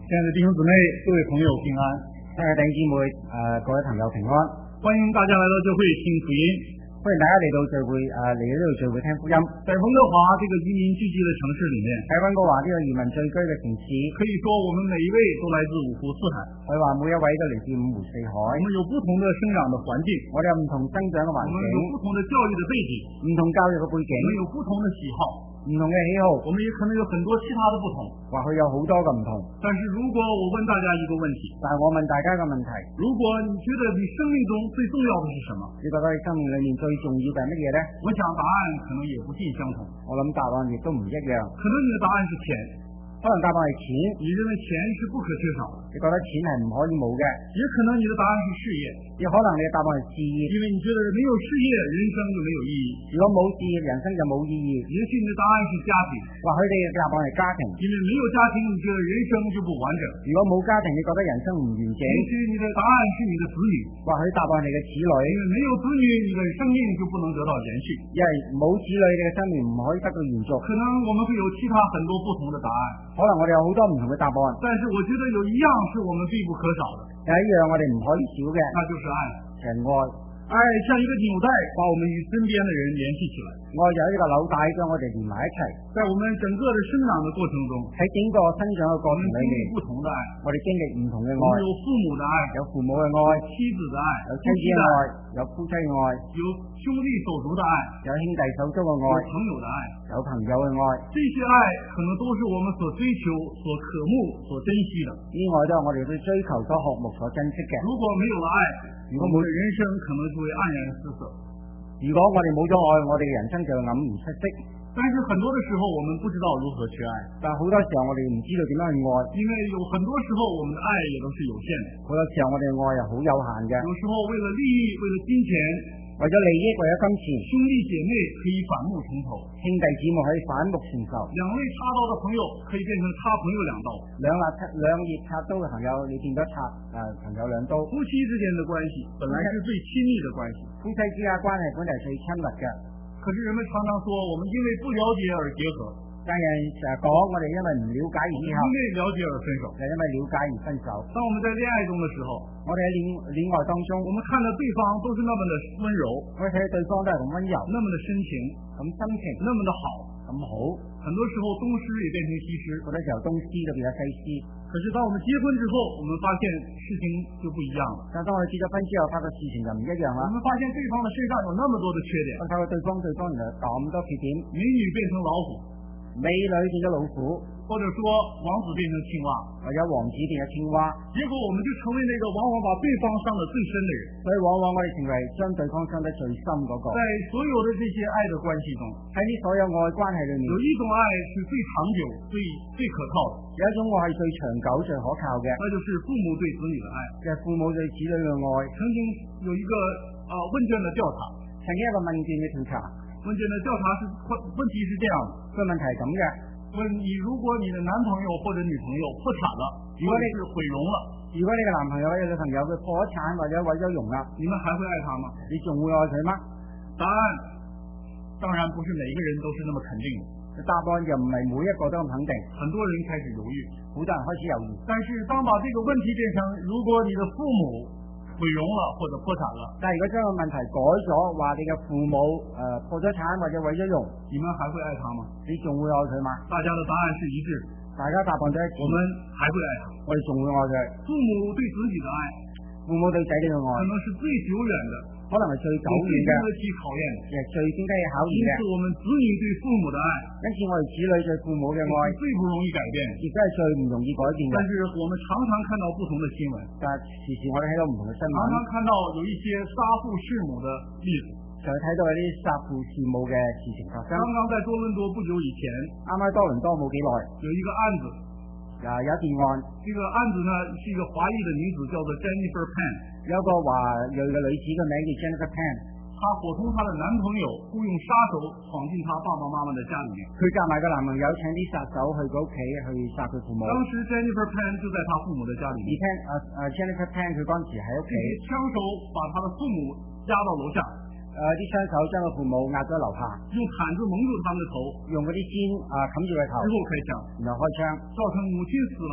亲爱的弟兄姊妹，各位朋友平安。 亲爱的弟兄姊妹，各位朋友平安。 欢迎大家来到教会听福音。 歡迎大家嚟到聚會，嚟到呢度聚會聽福音。 在溫哥華這個移民聚集的城市裏面， 喺溫哥華呢個移民聚居嘅城市， 可以說我們每一位都來自五湖四海。 可以話每一位都嚟自五湖四海。 我們有不同的生長的環境， 我哋有唔同生長嘅環境， 我們有不同的教育的背景， 唔同教育嘅背景， 我們有不同的喜好， 唔同嘅喜好， 我們也可能有很多其他的不同。 或許有好多嘅唔同。 但是如果我問大家一個問題， 但係我問大家一個問題， 如果你覺得你生命中最重要的是什麼？ 你覺得你生命裏面最重要嘅係乜嘢呢？ 我想答案可能也不盡相同。 我諗答案亦都唔一樣。 可能你的答案是錢， 可能答案係錢， 你認為錢是不可缺少的。 你覺得錢係唔可以冇嘅。 也可能你的答案是事業， 亦可能你嘅答案係事業， 因為你覺得沒有事業，人生就沒有意義。 如果冇事業，人生就冇意義。 也許你的答案是家庭， 或許你嘅答案係家庭， 因為沒有家庭，你覺得人生就不完整。 如果冇家庭，你覺得人生唔完整。 也許你的答案是你的子女， 或許答案係你嘅子女， 因為沒有子女，你的生命就不能得到延續。 因為冇子女，你嘅生命唔可以得到延續。 可能我們會有其他很多不同的答案， 可能我哋有好多唔同嘅答案， 但是我覺得有一樣是我們必不可少的， 有一樣我哋唔可以少嘅， 那就是愛。 就係愛。 愛像一個紐帶，把我們與身邊的人聯繫起來。 愛就係一個紐帶，將我哋連埋一齊。 在我們整個的生長的過程中， 喺整個生長嘅過程裏面， 不同的愛， 我哋經歷唔同嘅愛。 有父母的愛， 有父母嘅愛， 妻子的愛， 有妻子嘅愛，有夫妻嘅愛， 有兄弟手足的愛， 有兄弟手足嘅愛， 有朋友的愛， 有朋友嘅愛。 這些愛可能都是我們所追求、所渴慕、所珍惜的。 呢啲愛都係我哋去追求、所渴慕、所珍惜嘅。 如果沒有了愛，我們的人生可能就會黯然失色。 如果我哋冇咗愛，我哋嘅人生就黯然失色。 但是很多的時候，我們不知道如何去愛。 但好多時候我哋唔知道點樣去愛， 因為有很多時候我們的愛也都是有限的。 好多時候我哋嘅愛又好有限嘅。 有時候為了利益，為了金錢， 為咗利益，為咗金錢， 兄弟姐妹可以反目成仇， 兄弟姊妹可以反目成仇。 兩肋插刀的朋友可以變成插朋友兩刀。 兩肋插刀嘅朋友，你變咗插朋友兩刀。 夫妻之間的關係本來是最親密的關係， 夫妻之間關係本嚟係最親密嘅。 可是人們常常說，我們因為不了解而結合。 但人成日講，我哋因為唔了解而結合， 因為了解而分手， 就因為了解而分手。 當我們在戀愛中的時候， 我哋喺戀愛當中， 我們看到對方都是那麼的溫柔， 我哋睇到對方都係咁溫柔， 那麼的深情， 咁深情， 那麼的好， 咁好。 很多時候東施也變成西施， 好多時候東施就變咗西施。 可是當我們結婚之後，我們發現事情就不一樣了。 但當我哋結咗婚之後，發覺事情就唔一樣啦。 我們發現對方的身上有那麼多的缺點， 我睇到對方原來咁多缺點， 美女變成老虎， 美女變咗老虎， 或者說王子變成青蛙， 或者王子變咗青蛙。 結果我們就成為那個往往把對方傷得最深的人。 所以往往我哋成為將對方傷得最深嗰個。 在所有的這些愛的關係中， 喺呢所有愛關係裏面， 有一種愛是最長久、最可靠的。 有一種愛係最長久、最可靠嘅， 那就是父母對子女的愛。 就係父母對子女嘅愛。 曾經有一個問卷的調查， 曾經一個問卷嘅調查， 問卷的調查問題是這樣的， 個問題係咁嘅。 問你，如果你的男朋友或者女朋友破產了，如果你是毀容了， 如果你嘅男朋友或者女朋友佢破產或者毀咗容啦， 你們還會愛他嗎？ 你仲會愛佢嗎？ 答案當然不是每一個人都是那麼肯定的。 答案就唔係每一個都咁肯定， 很多人開始猶豫， 好多人開始猶豫。 但是當把這個問題變成，如果你的父母毀容了或者破產了， 但係如果將個問題改咗，話你嘅父母破咗產或者毀咗容， 你們還會愛他嗎？ 你仲會愛佢嗎？ 大家的答案是一致， 大家答案都一致， 我們還會愛他， 我哋仲會愛佢。 父母對自己的愛， 父母對仔女嘅愛， 可能是最久遠的， 可能係最久遠嘅， 最經得起考驗的， 亦係最經得起考驗嘅。 因此我們子女對父母的愛， 因此我哋子女對父母嘅愛， 最不容易改變， 亦都係最唔容易改變嘅。 但是我們常常看到不同的新聞， 但係時時我哋睇到唔同嘅新聞， 常常看到有一些殺父弑母的例子， 就睇到有啲殺父弑母嘅事情發生。 剛剛在多倫多不久以前， 啱啱多倫多冇幾耐， 有一個案子， 有一件案， 這個案子呢是一個華裔的女子，叫做 Jennifer Pan， 有個華裔嘅女子嘅名叫 Jennifer Pan， 她夥同她的男朋友僱用殺手闖進她爸爸媽媽的家裏面， 佢夾埋個男朋友請啲殺手去佢屋企去殺佢父母。 當時 Jennifer Pan 就在她父母的家裏面， Jennifer Pan 佢嗰陣時喺屋企， 槍手把她的父母押到樓下， 啲槍手將個父母壓咗樓下， 用毯子蒙住他們的頭， 用嗰啲氈冚住佢頭， 之後開槍， 然後開槍， 造成母親死了，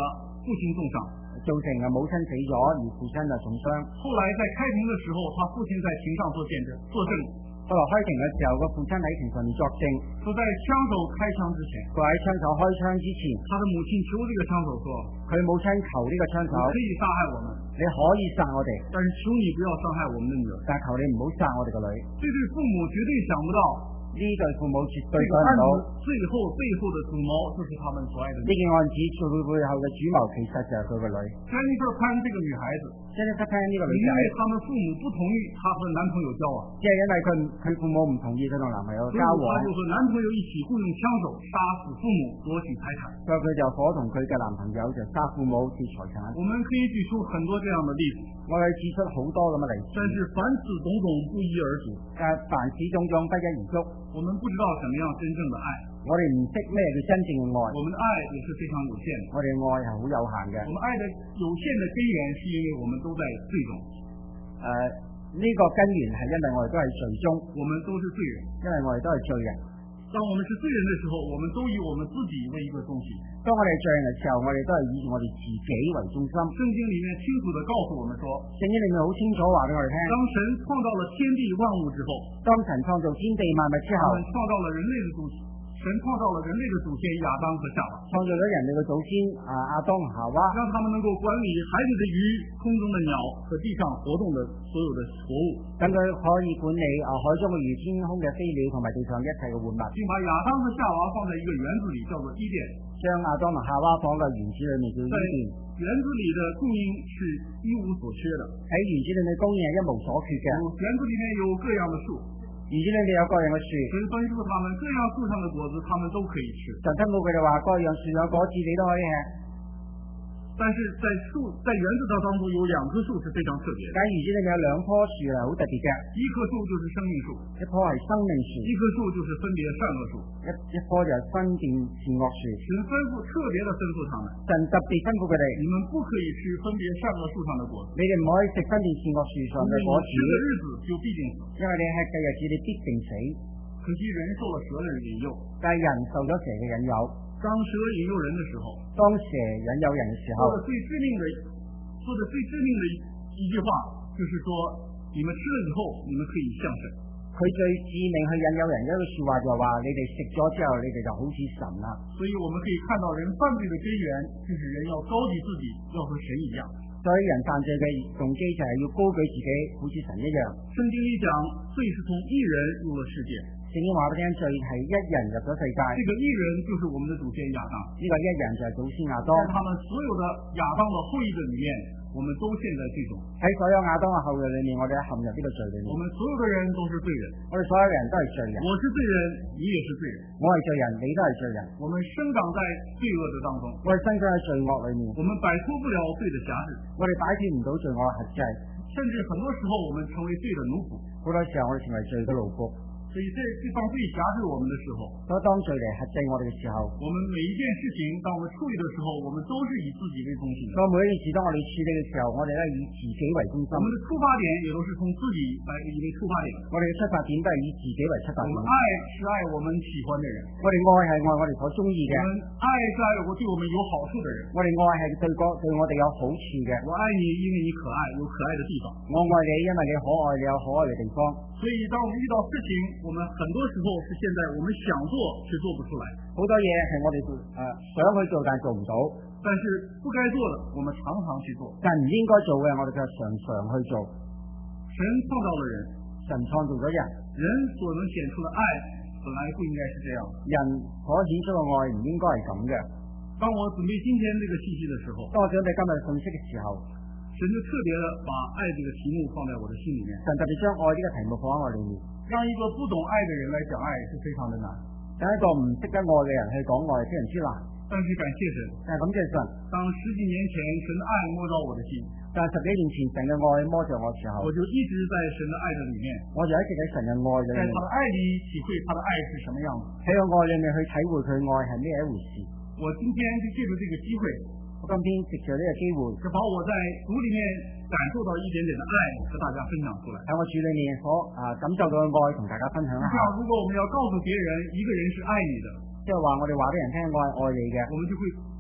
父親重傷， 造成母親死咗，而父親就重傷。 後來在開庭的時候，他父親在庭上做證。 後來開庭嘅時候，個父親喺庭上面作證， 說在槍手開槍之前， 佢喺槍手開槍之前， 他的母親求這個槍手說， 佢母親求呢個槍手， 你可以殺害我們， 你可以殺我哋， 但是求你不要傷害我們的女兒。 但求你唔好殺我哋個女。 這對父母絕對想不到， 呢對父母絕對這個案想唔到， 子背後的主謀就是他們所愛的女兒。 呢件案子最背後嘅主謀其實就係佢個女。 Jennifer Pan這個女孩子， Jennifer Pan呢個女仔， 因為他們父母不同意她和男朋友交往， 即係因為佢父母唔同意佢同男朋友交往， 他就和男朋友一起雇用槍手殺死父母，奪取財產。 所以佢就伙同佢嘅男朋友就殺父母奪財產。 我們可以舉出很多這樣的例子， 我哋指出好多咁嘅例子， 但是凡此種種不一而足。 但凡此種種不一而足。 我們不知道怎麼樣真正的愛， 我哋唔識咩叫真正嘅愛。 我們的愛也是非常有限的。 我哋愛係好有限嘅。 我們愛的有限的根源是因為我們都在罪中。 呢個根源係因為我哋都係罪中， 我們都是罪人， 因為我哋都係罪人。 當我們是罪人的時候，我們都以我們自己為一個中心。 當我哋罪人嘅時候，我哋都係以我哋自己為中心。 聖經裡面清楚地告訴我們說， 聖經裡面好清楚話俾我哋聽， 當神創造了天地萬物之後， 當神創造天地萬物之後， 神創造了人類的祖先亞當和夏娃， 創造咗人類嘅祖先亞當和夏娃， 讓他們能夠管理海裡的魚、空中的鳥和地上活動的所有的活物， 等佢可以管理海中嘅魚、天空嘅飛鳥同埋地上一切嘅活物， 並把亞當和夏娃放在一個園子裡，叫做伊甸， 將亞當同夏娃放喺園子裡面叫伊甸。 園子裡的供應是一無所缺的， 喺園子裡面供應係一無所缺嘅。 園子裡面有各樣的樹， 園子裡面有各樣嘅樹， 神吩咐他們各樣樹上的果子，他們都可以吃。 神吩咐佢哋話各樣樹上果子你都可以吃。 但是在園子當中有兩棵樹是非常特別的。 但園子裡面有兩棵樹係好特別嘅， 一棵樹就是生命樹， 一棵係生命樹， 一棵樹就是分別善惡樹， 一棵就係分辨善惡樹。 神特別的吩咐他們， 神特別吩咐佢哋， 你們不可以吃分別善惡樹上的果子， 你哋唔可以食分辨善惡樹上嘅果子， 吃的日子就必定死， 因為你吃嘅日子你必定死。 可惜人受了蛇的引誘， 但係人受咗蛇嘅引誘， 當蛇引誘人的時候， 當蛇引誘人嘅時候， 說的最致命的一句話就是說，你們吃了以後，你們可以像神。 佢最致命去引誘人嘅一句說話就係話，你哋食咗之後，你哋就好似神啦。 所以我們可以看到人犯罪的根源，就是人要高舉自己，要和神一樣。 所以人犯罪嘅動機就係要高舉自己，好似神一樣。 聖經裡講，罪是從一人入了世界。 聖經話俾你聽，罪係一人入咗世界。 這個一人就是我們的祖先亞當。 呢個一人就係祖先亞當。 在他們所有的亞當的後裔的裡面，我們都陷在罪中。 喺所有亞當嘅後裔裡面，我哋陷入呢個罪裡面。 我們所有的人都是罪人。 我哋所有人都係罪人。 我是罪人，你也是罪人。 我係罪人，你都係罪人。 我們生長在罪惡的當中。 我哋生長喺罪惡裡面。 我們擺脫不了罪的轄制。 我哋擺脫唔到罪惡嘅轄制。 甚至很多時候，我們成為罪的奴僕。 好多時候，我哋成為罪嘅奴僕。 所以當罪轄制我們的時候， 當罪嚟轄制我哋嘅時候， 我們每一件事情當我們處理的時候，我們都是以自己為中心的。 當每一件事當我哋處理嘅時候，我哋都係以自己為中心。 我們的出發點也都是從自己來為出發點。 我哋嘅出發點都係以自己為出發點。 我們愛是愛我們喜歡的人。 我哋愛係愛我哋所中意嘅。 我們愛是愛對我們有好處的人。 我哋愛係對我哋有好處嘅。 我愛你，因為你可愛，有可愛的地方。 我愛你，因為你可愛，你有可愛嘅地方。 所以當我們遇到事情，我們很多時候是現在我們想做卻做不出來。 好多嘢係我哋想去做但做唔到， 但是不該做的我們常常去做。 但唔應該做嘅我哋就常常去做。 神創造了人， 神創造咗人， 人所能顯出的愛本來不應該是這樣。 人所顯出嘅愛唔應該係咁嘅。 當我準備今天這個信息的時候， 當我準備今日信息嘅時候， 神就特別的把愛這個題目放在我的心裡面。 神特別將愛呢個題目放喺我裏面。 讓一個不懂愛的人來講愛是非常的難。 等一個唔識得愛嘅人去講愛非常之難。 但是感謝神， 但係感謝神， 當10幾年前神的愛摸到我的心， 但係10幾年前神嘅愛摸着我嘅時候， 我就一直在神的愛的裡面， 我就一直喺神嘅愛裏面， 在他的愛裡體會他的愛是什麼樣子， 喺個愛裏面去體會佢愛係咩一回事。 我今天就借着這個機會， 我今天藉着呢個機會， 就把我在主裡面感受到一點點的愛和大家分享出來。 喺我主裏面所感受到嘅愛同大家分享一下。 如果我們要告訴別人一個人是愛你的， 即係話我哋話俾人聽愛你嘅， 我們就會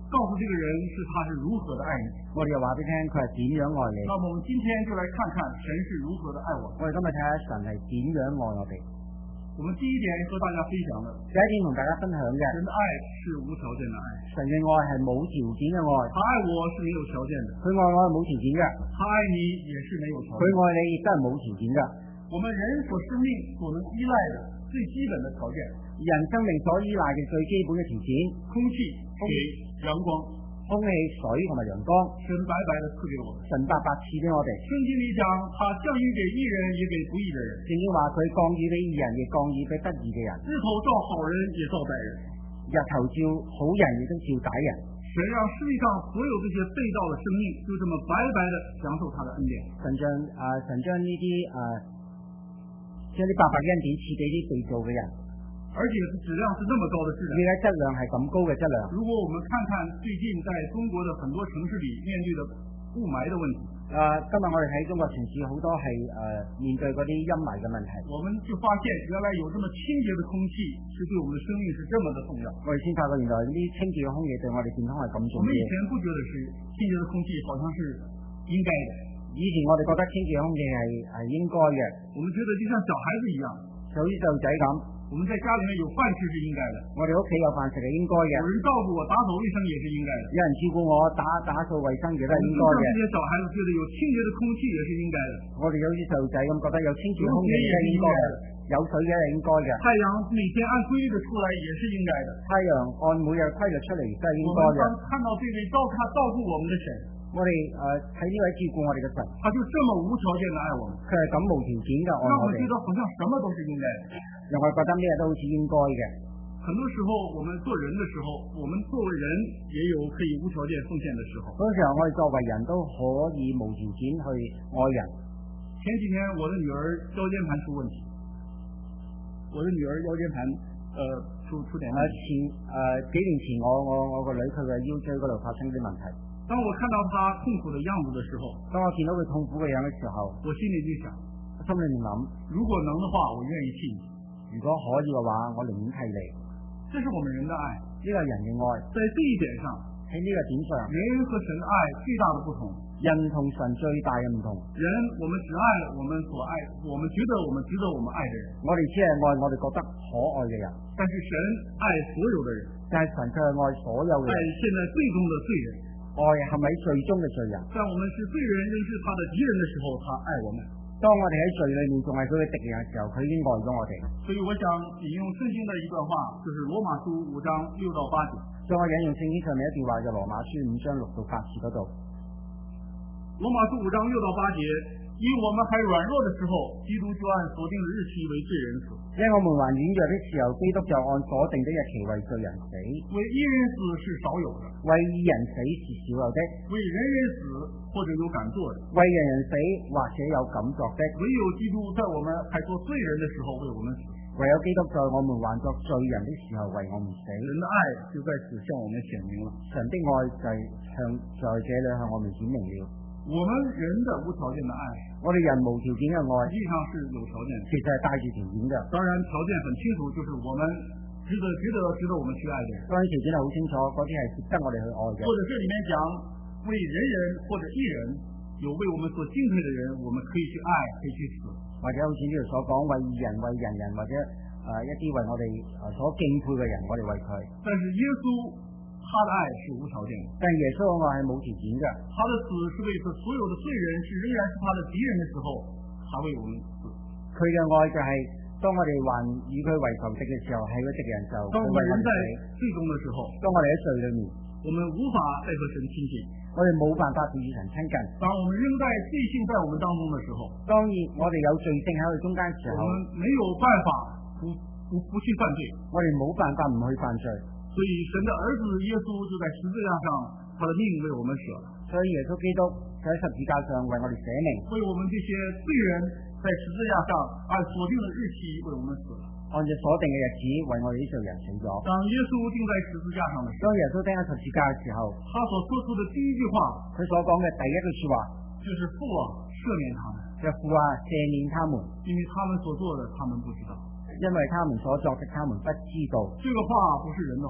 告訴這個人他是如何的愛你。 我哋又話俾你聽佢係點樣愛你。 那麼我們今天就來看看神是如何的愛我們。 我哋今日睇下神係點樣愛我哋。 我們第一點和大家分享的， 第一點同大家分享嘅， 神的愛是無條件的愛。 神嘅愛係冇條件嘅愛。 他愛我是沒有條件的， 佢愛我係冇條件嘅。 他愛你也是沒有條件。 佢愛你亦都係冇條件嘅。 我們人所生命所能依賴的最基本的條件， 人生命所依賴嘅最基本嘅條件， 空氣、水、陽光。 空氣、水同埋陽光， 神白白的賜給我們， 神白白賜俾我哋。 聖經裏講，他降雨給義人，也給不義的人。 聖經話佢降雨俾義人，亦降雨俾不義嘅人。 日頭照好人，也照歹人。 日頭照好人，亦都照歹人。 神讓世界上所有這些被造的生命，就這麼白白的享受他的恩典。 神將呢啲將啲白白嘅恩典賜俾啲被造嘅人。 而且質量是那麼高的質量， 而且質量係咁高嘅質量。 如果我們看看最近在中國的很多城市裏面對的霧霾的問題， 今日我哋睇中國城市好多係面對嗰啲陰霾嘅問題， 我們就發現原來有這麼清潔的空氣是對我們的生命是這麼的重要。 我哋先發覺原來呢啲清潔嘅空氣對我哋健康係咁重要。 我們以前不覺得是清潔的空氣好像是應該的， 以前我哋覺得清潔嘅空氣係應該嘅， 我們覺得就像小孩子一樣， 就好似細路仔咁。 我們在家裏面有飯吃是應該的， 我哋屋企有飯食係應該嘅。 有人照顧我打掃衛生也是應該的， 有人照顧我打掃衛生亦都係應該嘅。 這些小孩子覺得有清潔的空氣也是應該的， 我哋好似細路仔咁覺得有清潔空氣係應該嘅，有水嘅係應該嘅。 太陽每天按規律的出來也是應該的， 太陽按每日規律出嚟都係應該嘅。 我們當看到這位照顧我們的神， 我哋睇呢位照顧我哋嘅神， 他就這麼無條件的愛我們， 佢係咁無條件嘅愛我哋， 讓我們覺得好像什麼都是應該的， 讓我哋覺得咩都好似應該嘅。 很多時候我們做人的時候，我們作為人也有可以無條件奉獻的時候。 嗰時候我哋作為人都可以無條件去愛人。 前幾天我的女兒腰間盤出問題，我的女兒腰間盤出點問題。 幾年前我個女佢嘅腰椎嗰度發生啲問題。 當我看到她痛苦的樣子的時候， 當我見到佢痛苦嘅樣嘅時候， 我心裏就想， 我心裏面諗， 如果能的話，我願意替你。 如果可以嘅話，我寧願替你。 這是我們人的愛， 呢個人嘅愛。 在這一點上， 喺呢個點上， 人和神的愛最大的不同， 人同神最大嘅唔同。 人我們只愛我們所愛，我們覺得我們值得我們愛的人。 我哋只係愛我哋覺得可愛嘅人， 但是神愛所有的人， 但係神卻係愛所有嘅人。 愛現在最終的罪人， 愛係咪最終嘅罪人？ 在我們是罪人仍是他的敵人的時候，他愛我們。 當我哋喺罪裏面仲係佢嘅敵人嘅時候，佢已經愛咗我哋。 所以我想引用聖經的一段話，就是羅馬書5章6到8節。 所以我引用聖經上面一段話，就羅馬書5章6到8節嗰度。 羅馬書5章6到8節，因我們還軟弱的時候，基督就按所定的日期為罪人死。 因我們還軟弱的時候，基督就按所定的日期為罪人死。 為義人死是少有的， 為義人死是少有的。 為人死或者有敢做的， 為人死或者有敢作的。 唯有基督在我們還做罪人的時候為我們死。 唯有基督在我們還作罪人的時候為我們死。 神的愛就在此向我們顯明了， 神的愛在這裏向我們顯明了。 我們人的無條件的愛， 我哋人無條件嘅愛， 實際上是有條件的， 其實係帶住條件嘅。 當然條件很清楚，就是我們值得我們去愛的人。 當然條件係好清楚，嗰啲係值得我哋去愛嘅。 或者這裡面講為人或者義人，有為我們所敬佩的人，我們可以去愛，可以去死。 或者好似呢度所講，為義人、為人人，或者一啲為我哋所敬佩嘅人，我哋為佢。 但是耶穌他的愛是無條件的， 但耶穌嘅愛係冇條件嘅。 他的死是為所有的罪人，是仍然是他的敵人的時候，他為我們死。 佢嘅愛就係當我哋還與佢為仇敵嘅時候，係個敵人就當我們人在罪中的時候， 當我哋喺罪裏面， 我們無法再和神親近， 我哋冇辦法與神親近。 當我們仍在罪性在我們當中的時候， 當然我哋有罪性喺我哋中間嘅時候， 我們沒有辦法不去犯罪， 我哋冇辦法唔去犯罪。 所以神的兒子耶穌就在十字架上，他的命為我們捨了。 所以耶穌基督就喺十字架上為我哋捨命， 為我們這些罪人在十字架上按所定的日期為我們死了。 按照所定嘅日子為我哋呢罪人死咗。 當耶穌釘在十字架上的時候， 當耶穌釘喺十字架嘅時候， 他所說出的第一句話， 佢所講嘅第一句說話就是父啊，赦免他們， 就父啊，赦免他們， 因為他們所做的他們不知道。 因為他們所作的他們不知道。 這個話不是人的話，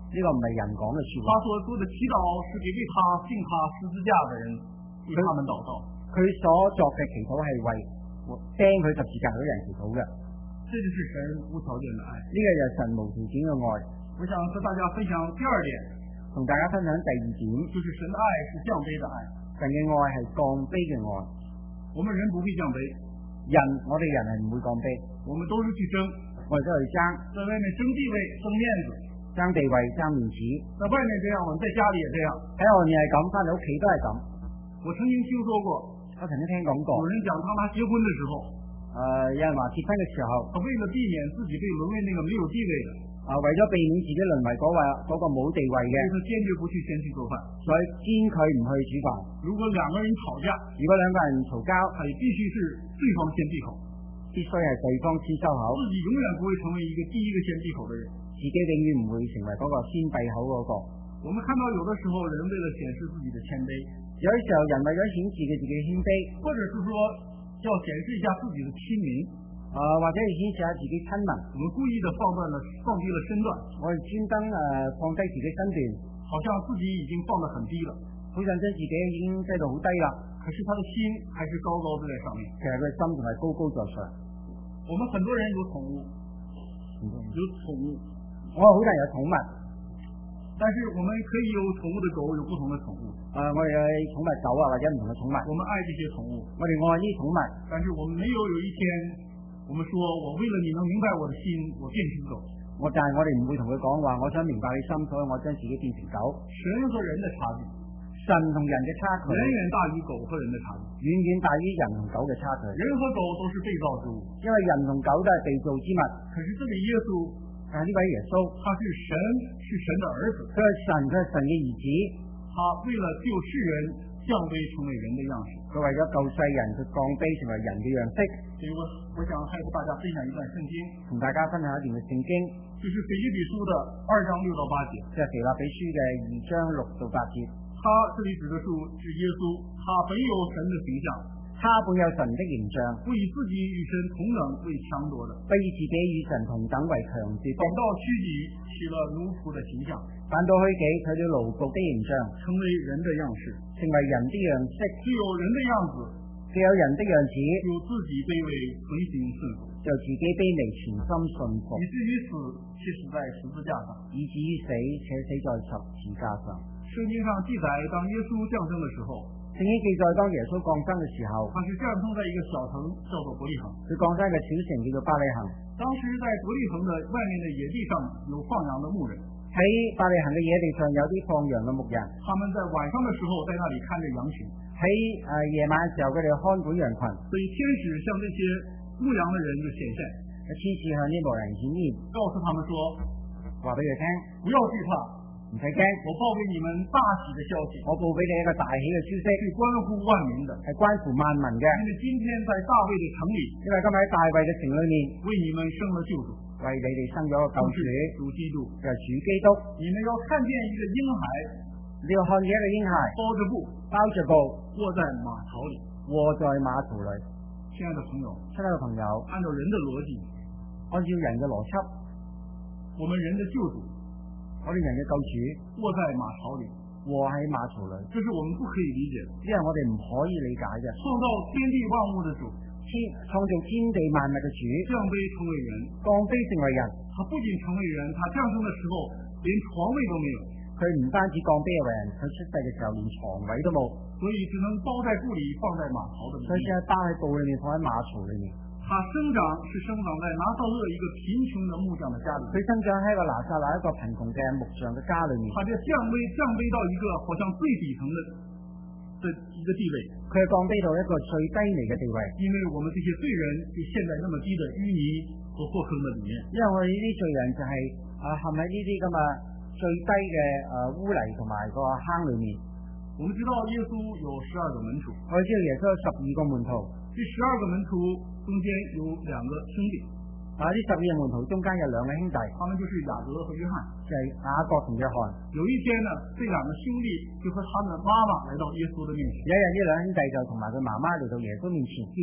呢個唔係人講嘅說他話。 所做的祈禱是給他信他十字架的人為他們禱告。 佢所作嘅祈禱係為釘佢十字架嗰啲人祈禱嘅。 這就是神無條件的愛。 呢個就係神無條件嘅愛。 我想和大家分享第二點， 同大家分享第二點， 就是神的愛是降卑的愛。 神嘅愛係降卑嘅愛。 我們人不會降卑， 我哋人係唔會降卑， 我們都是去爭， 我哋都去爭， 在外面爭地位、爭面子， 爭地位、爭面子。 在外面這樣，我們在家裏也這樣。 喺外面係咁，翻嚟屋企都係咁。 我曾經聽說過， 我曾經聽講過， 有人講他媽結婚的時候， 有人話結婚嘅時候， 他為了避免自己被淪為那個沒有地位的， 為咗避免自己淪為嗰個冇地位嘅， 所以他堅決不去先去做飯， 所以堅佢唔去煮飯。 如果兩個人吵架， 如果兩個人嘈交， 他也必須是對方先閉口， 必須係對方先收口， 自己永遠不會成為一個第一個先閉口的人， 自己永遠唔會成為嗰個先閉口嗰個。 我們看到有的時候人為了顯示自己的謙卑， 有啲時候人為咗顯示佢自己謙卑， 或者是說要顯示一下自己的親民， 或者係顯示下自己親民， 我們故意的放低了身段， 我哋專登放低自己身段， 好像自己已經放得很低了， 好像將自己已經低到好低啦， 可是他的心還是高高的在上面。 其實佢心仲係高高在上。 我們很多人有寵物， 我好多人有寵物， 但是我們可以有寵物的狗，有不同的寵物。 我哋有寵物狗或者唔同嘅寵物， 我們愛這些寵物， 我哋愛呢啲寵物， 但是我們沒有一天，我們說我為了你能明白我的心，我變成狗。 但係我哋唔會同佢講話，我想明白你心，所以我將自己變成狗。 神和人的差距， 神同人嘅差距， 遠遠大於狗和人的差距， 遠遠大於人同狗嘅差距。 人和狗都是被造之物， 因為人同狗都係被造之物。 可是這個耶穌， 呢位耶穌， 他是神，是神的兒子， 佢係神嘅兒子。 他為了救世人，降卑成為人的樣式。 佢為咗救世人，佢降卑成為人嘅樣式。 所以我想還和大家分享一段聖經， 同大家分享一段嘅聖經， 就是腓立比書的2章6到8節， 即係腓立比書嘅2章6到8節。 他這裡指的是耶穌，他本有神的形象， 他本有神的形象， 不以自己與神同等為強奪的， 不以自己與神同等為強奪的， 反倒虛己，起了奴僕的形象， 反倒虛己，取了奴僕的形象， 成為人的樣式， 成為人的樣式， 只有人的樣子， 只有人的樣子， 就自己卑微，存心順服， 就自己卑微，全心順服， 以至於死，且死在十字架上， 以至於死，且死在十字架上。 聖經上記載，當耶穌降生的時候， 聖經記載當耶穌降生嘅時候， 他是降生在一個小城叫做伯利恆， 佢降生一個小城叫做伯利恆。 當時在伯利恆的外面的野地上有放羊的牧人， 喺伯利恆嘅野地上有啲放羊嘅牧人， 他們在晚上的時候在那裡看着羊群， 喺夜晚嘅時候佢哋看管羊群， 所以天使向這些牧羊的人就顯現， 天使向呢牧人顯現， 告訴他們說， 話俾佢聽， 不要懼怕， 唔使驚， 我報給你們大喜的消息， 我報俾你一個大喜嘅消息， 是關乎萬民的， 係關乎萬民嘅。 因為今天在大衛的城裡， 因為今日喺大衛嘅城裏面， 為你們生了救主， 為你哋生咗個救主， 主基督， 就係主基督。 你們要看見一個嬰孩， 你要看見一個嬰孩包着布臥在馬槽裡， 臥在馬槽裏。 親愛的朋友，按照人的邏輯， 按照人嘅邏輯， 我們人的救主， 我哋人嘅救主臥在馬槽裡， 臥喺馬槽裏， 這是我們不可以理解的， 因為我哋唔可以理解嘅。 創造天地萬物的主， 創造天地萬物嘅主， 降卑成為人， 降卑成為人。 他不僅成為人，他降生的時候連床位都沒有， 佢唔單止降卑為人，佢出世嘅時候連床位都冇， 所以只能包在布裡，放在馬槽的裡面。 所以先包喺布裏面，放喺馬槽裏面。 他生長在拿撒勒一個貧窮的木匠的家裡， 佢生長喺一個拿撒勒一個貧窮嘅木匠嘅家裏面。 他就降卑到一個好像最底層的一個地位， 佢係降卑到一個最低微嘅地位。 因為我們這些罪人就陷在那麼低的淤泥和禍坑的裡面， 因為我哋呢啲罪人就係陷喺呢啲咁嘅最低嘅污泥同埋個坑裏面。 我們知道耶穌有12個門徒， 我哋知道耶穌有12個門徒， 這12個門徒中間有2個兄弟， 呢12個門徒中間有2個兄弟， 他們就是雅各和約翰， 就係雅各同約翰。 有一天呢，這2個兄弟就和他們的媽媽來到耶穌的面前， 有一日呢2兄弟就同埋佢媽媽嚟到耶穌面前，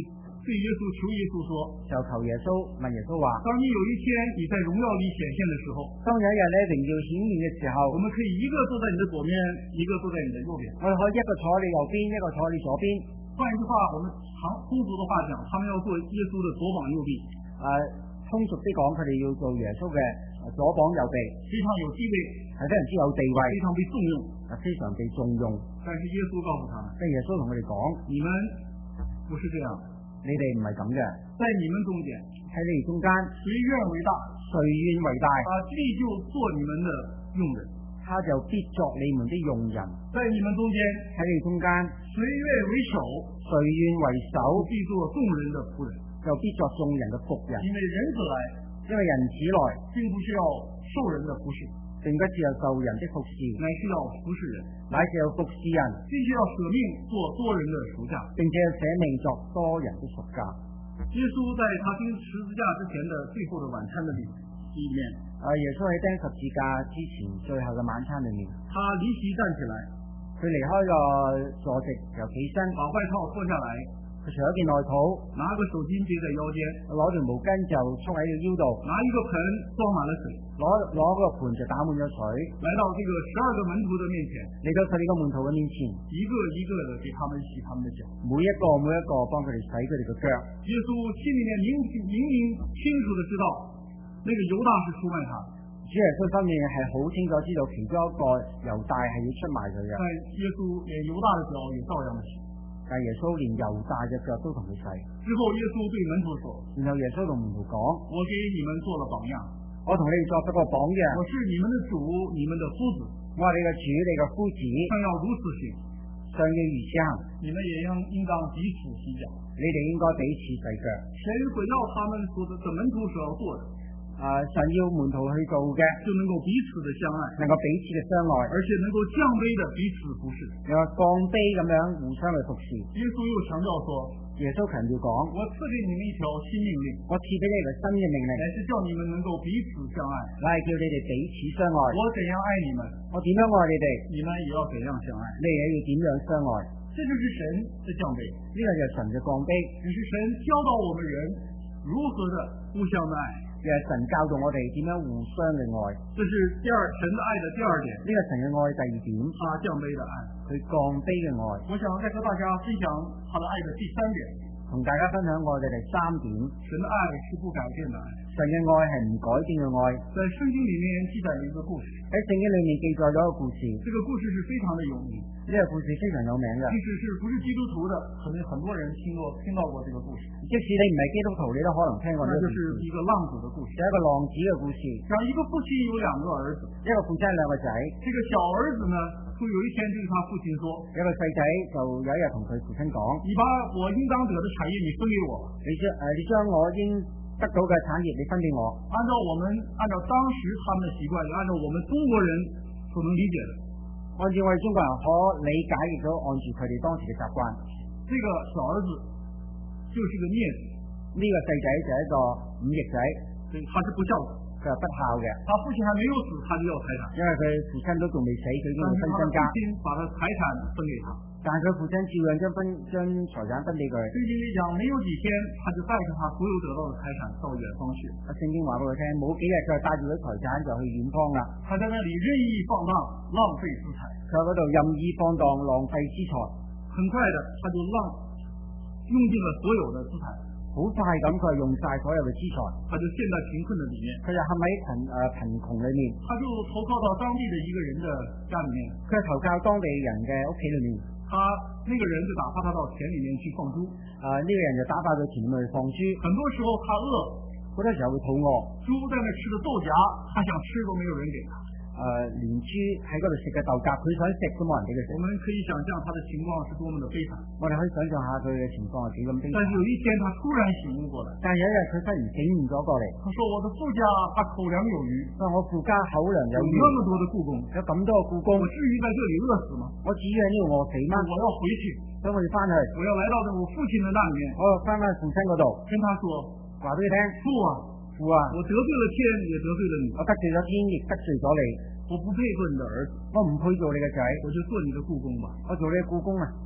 对耶稣求耶稣说， 就求耶穌問耶穌話： 当你有一天你在荣耀里显现的时候， 當有一日咧榮耀顯現嘅時候， 我们可以一个坐在你的左边，一个坐在你的右边。 我哋可以一個坐你右邊，一個坐你左邊。 换一句话，我们通俗的话讲，他们要做耶穌的左膀右臂。 通俗啲講，佢哋要做耶穌嘅左膀右臂， 非常有地位， 係非常之有地位， 非常被重用， 非常被重用。 但是耶穌告訴他們， 即係耶穌同佢哋講： 你們不是這樣， 你哋唔係咁嘅。 在你們中間， 喺你哋中間， 誰願為大， 誰願為大， 他必就做你們的用人， 他就必作你們的用人。 在你們中間， 喺你哋中間， 誰願為首， 誰願為首， 必做眾人的僕人， 就必作眾人嘅僕人。 因為人子來， 因為人子來， 並不是要受人的服侍， 並不是要受人的服侍， 乃是要服侍人， 乃是要服侍人， 並且要捨命做多人的贖價， 並且要捨命作多人的贖價。 耶穌在他釘十字架之前的最後的晚餐的裡面， 耶穌喺釘十字架之前最後嘅晚餐裏面， 他離席站起來， 佢離開個坐席又起身， 把外套脫下來， 佢除咗件外袍， 拿個手巾別在腰間， 攞條毛巾就束喺個腰度， 拿一個盆裝滿了水， 攞個盆就打滿咗水， 來到這個12個門徒的面前， 嚟到佢哋個門徒嘅面前， 一個一個的給他們洗他們的腳， 每一個幫佢哋洗佢哋嘅腳。 耶穌心裏面明清楚的知道，那個猶大是出賣他的。 主耶穌方面係好清楚知道其中一個猶大係要出賣佢嘅， 但耶穌連猶大的腳也照樣洗。 但耶穌連猶大嘅腳都同佢洗。 之後耶穌對門徒說： 然後耶穌同門徒講： 我給你們做了榜樣， 我同你哋作咗個榜樣， 我是你們的主，你們的夫子， 我係你嘅主，你嘅夫子， 像要如此行， 像要如此行， 你們也應當彼此洗腳。 你哋應該彼此洗腳。 神會要他們所的門徒所要做的， 神要門徒去做嘅， 就能夠彼此的相愛， 能夠彼此嘅相愛， 而且能夠降卑的彼此服侍， 能夠降卑咁樣互相去服侍。 耶穌又強調說： 耶穌強調講： 我賜給你們一條新命令， 我賜俾你個新嘅命令， 乃是叫你們能夠彼此相愛。 乃係叫你哋彼此相愛。 我怎樣愛你們， 我點樣愛你哋， 你們也要怎樣相愛。 你哋要點樣相愛。 這就是神的降卑， 呢個就係神嘅降卑， 也是神教導我們人如何的互相的愛。 又係神教導我哋點樣互相嘅愛。 這是神的愛的第二點， 呢個神嘅愛第二點， 他降卑的愛， 佢降卑嘅愛。 我想再和大家分享他的愛的第三點， 同大家分享愛嘅第三點， 神的愛是不改變的愛。 神嘅愛係唔改變嘅愛。 在聖經裡面記載了一個故事， 喺聖經裡面記載咗一個故事， 這個故事是非常的有名， 呢個故事非常有名嘅。 即使是不是基督徒的，可能很多人聽到過這個故事。 即使你唔係基督徒，你都可能聽過呢個故事。 那就是一個浪子的故事， 係一個浪子嘅故事。 講一個父親有兩個兒子， 一個父親兩個仔。 這個小兒子呢，就有一天對他父親說： 有個細仔就有一日同佢父親講： 你把我應當得的產業你分給我， 你將我應得到嘅產業你分俾我。 按照當時他們的習慣，也按照我們中國人所能理解的， 按照我哋中國人可理解，亦都按住佢哋當時嘅習慣。 這個小兒子就是個孽子， 呢個細仔就係一個忤逆仔， 他是不孝的， 佢係不孝嘅。 他父親還沒有死，他就要財產， 因為佢父親都仲未死，佢已經要分身家。 但是他父親把他財產分給他， 但係佢父親照樣將財產分俾佢。 聖經裡講，沒有幾天，他就帶着他所有得到的財產到遠方去。 聖經話俾佢聽，冇幾日佢就帶住啲財產就去遠方啦。 他在那裡任意放蕩，浪費資財。 佢喺嗰度任意放蕩，浪費資財。 很快的，他就用盡了所有的資產。 好快咁，佢用晒所有嘅資財， 他就陷在貧困的裡面。 佢就陷喺貧窮裡面。 他就投靠到當地的一個人的家裡面。 佢投靠當地人嘅屋企裡面。 那個人就打發他到田裡面去放豬。 呢個人就打發到田裡面去放豬。 很多時候他餓， 好多時候會肚餓。 豬在那吃的豆莢，他想吃都沒有人給他。 連豬喺嗰度食嘅豆莢，佢想食都冇人俾佢食。 我們可以想象他的情況是多麼的悲慘。 我哋可以想象下佢嘅情況係幾咁悲慘。 但是有一天他突然醒悟過來。 但有一日佢忽然醒悟咗過嚟。 他說：我的父家他口糧有餘。 我父家口糧有餘。 有那麼多的雇工， 有咁多個雇工， 我至於在這裡餓死嗎？ 我至於喺呢度餓死嗎？ 我要回去， 所以我哋翻去。 我要來到我父親的那裡面。 我翻返父親嗰度， 跟他說： 話俾佢聽，父啊， 我得罪了天，也得罪了你。 我得罪咗天，亦得罪咗你。 我不配做你的兒子， 我唔配做你嘅仔， 我就做你的雇工吧。 我做你嘅雇工啊。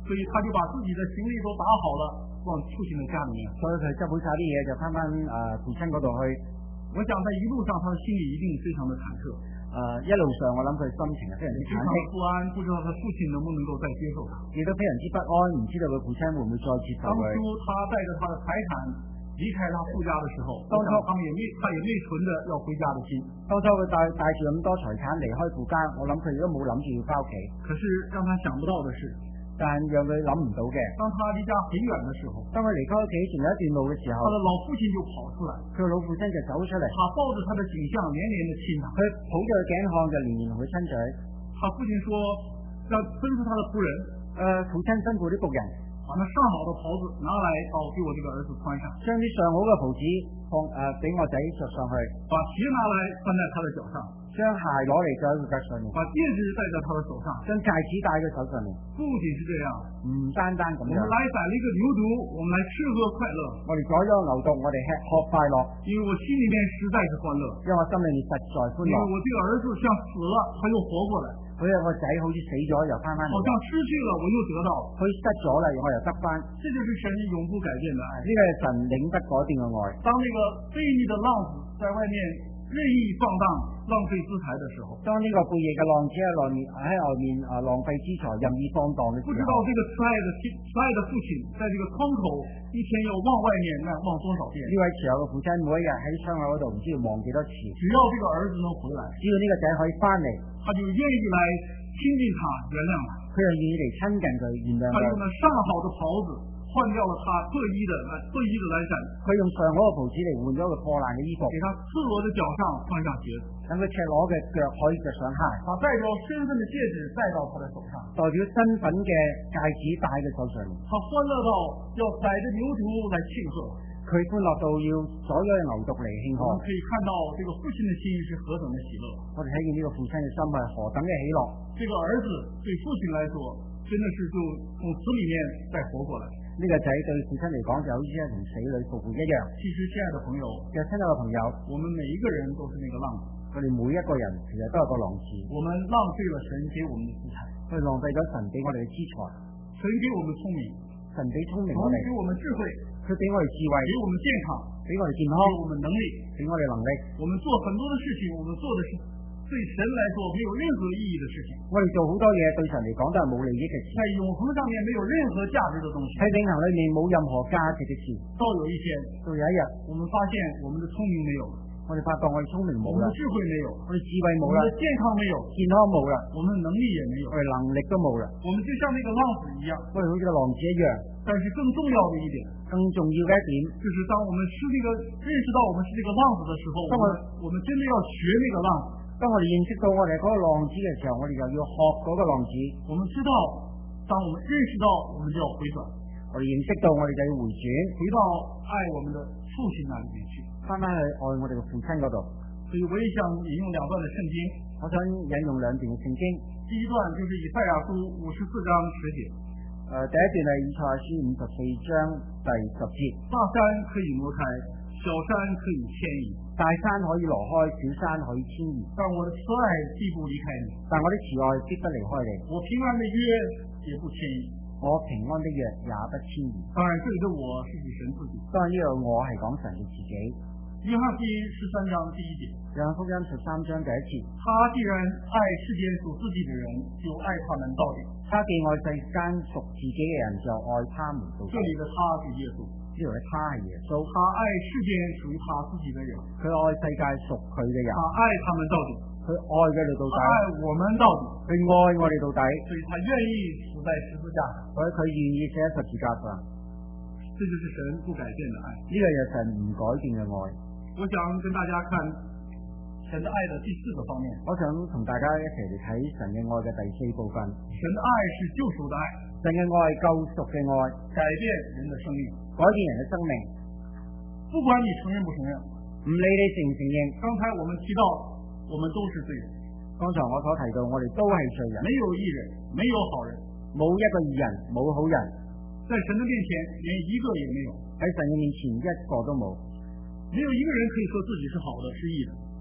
所以他就把自己的行李都打好了，往父亲的家里面。 所以佢執好晒啲嘢就翻父親嗰度去。 我想在一路上他的心里一定非常的忐忑。 一路上我諗佢心情係非常之忐忑， 不安，不知道他父親能不能夠再接受他， 亦都非常之不安，唔知道佢父親會唔會再接受佢。 當初他帶着他的財產離開他父家的時候，他也沒存着要回家的心。 當初佢帶住咁多財產離開父家，我諗佢亦都冇諗住要翻屋企。 可是讓他想不到的是， 但讓佢諗唔到嘅， 當他離家很遠的時候， 當佢離開屋企仲有一段路嘅時候， 他的老父親就跑出來， 佢老父親就走出嚟， 他抱着他的頸項連連的親他， 佢抱住佢頸項就連連同佢親嘴。 他父親說要吩咐他的僕人， 父親吩咐啲僕人把那上好的袍子拿來給我這個兒子穿上， 將啲上好嘅袍子俾我仔着上去， 把鞋拿來穿在他的腳上， 將鞋攞嚟着喺佢腳上面， 把戒指戴在他的手上， 將戒指戴喺佢手上面。 不僅是這樣， 唔單單咁樣， 我們來宰了一個牛犢，我們來吃喝快樂。 我哋宰咗個牛犢，我哋吃喝快樂。 因為我心裏面實在是歡樂， 因為我心裏面實在歡樂。 因為我這個兒子像死了，他又活過來。 佢有個仔好似死咗又翻嚟， 好像失去了我又得到， 佢失咗啦我又得翻。 這就是神永不改變的愛， 呢個係神永不改變嘅愛。 當那個悖逆的浪子在外面任意放蕩、浪費資財的時候， 當呢個悖逆嘅浪子喺外面浪費資財、任意放蕩嘅時候， 不知道這個慈愛的父親在這個窗口一天要望外面那望多少遍。 呢位慈愛嘅父親每一日喺窗口嗰度唔知要望幾多次。 只要這個兒子能回來， 只要呢個仔可以翻嚟， 他就願意來親近他、原諒他。 佢又願意嚟親近佢、原諒佢。 他用那上好的袍子換掉了他破衣的來衫， 佢用上好嘅袍子嚟換咗個破爛嘅衣服， 給他赤裸的腳上穿上鞋子， 等佢赤裸嘅腳可以着上鞋。 他帶着身份的戒指戴到他的手上， 代表身份嘅戒指戴喺佢手上面。 他歡樂到要宰着牛犢來慶賀， 佢歡樂到要宰咗牛犢嚟慶賀。 我們可以看到這個父親的心是何等的喜樂。 我哋睇見呢個父親嘅心係何等嘅喜樂。 這個兒子對父親來說，真的是就從死裏面再活過來。 呢個仔對父親嚟講就好似係從死裏復活一樣。 其實親愛的朋友， 親愛嘅朋友， 我們每一個人都是那個浪子， 我哋每一個人其實都係個浪子。 我們浪費了神給我們的資產， 我哋浪費咗神俾我哋嘅資財。 神給我們聰明， 神俾聰明我哋， 給我們智慧， 佢俾我哋智慧， 給我們健康， 俾我哋健康， 給我們能力， 俾我哋能力。 我們做很多的事情，我們做的是對神來說沒有任何意義的事情。 我哋做好多嘢對神嚟講都係冇利益嘅事。 在永恒上面沒有任何價值的東西。 喺永恒裏面冇任何價值嘅事。 到有一天， 到有一日， 我們發現我們的聰明沒有了， 我哋發覺我哋聰明冇啦， 我們的智慧沒有， 我哋智慧冇啦， 我們的健康沒有， 健康冇啦， 我們的能力也沒有， 我哋能力都冇啦。 我們就像那個浪子一樣， 我哋好似個浪子一樣。 但是更重要的一點， 更重要嘅一點， 就是當我們認識到我們是這個浪子的時候，我們真的要學那個浪子。 當我哋認識到我哋嗰個浪子嘅時候，我哋就要學嗰個浪子。 我們知道，當我們認識到，我們就要回轉。 我哋認識到，我哋就要回轉， 回到愛我們的父親那裏面去， 翻返去愛我哋嘅父親嗰度。 所以我也想引用兩段的聖經。 我想引用兩段嘅聖經。 第一段就是以賽亞書54章10節。 第一段係以賽亞書54章第10節。 大山可以挪開，小山可以遷移， 大山可以挪開，小山可以遷移， 但我的慈愛必不離開你， 但我的慈愛必不離開你。 我平安的約也不遷移， 我平安的約也不遷移。 當然這裡的我是指神自己。 當然呢個我係講神嘅自己。 約翰福音13章第1節。 約翰福音13章第1節。 他既然愛世間屬自己的人，就愛他們到底。 他既愛世間屬自己嘅人，就愛他們到底。 這裡的他是耶穌。 呢度嘅他係耶穌。 他愛世間屬於他自己的人， 佢愛世界屬佢嘅人。 他愛他們到底。 佢愛佢哋到底。 他愛我們到底。 佢愛我哋到底。 所以他願意死在十字架上。 所以佢願意寫喺十字架上。 這就是神不改變的愛。 呢個係神唔改變嘅愛。 我想跟大家看神的愛的第4個方面。 我想同大家一齊嚟睇神嘅愛嘅第4部分。 神的愛是救贖的愛。 神嘅愛係救贖嘅愛， 改變人的生命， 改變人嘅生命。 不管你承認不承認， 唔理你承唔承認。 剛才我們提到，我們都是罪人。 剛才我所提到，我哋都係罪人。 沒有義人，沒有好人， 冇一個義人，冇好人。 在神的面前，連一個也沒有。 喺神嘅面前，一個都冇。 沒有一個人可以說自己是好的，是義的。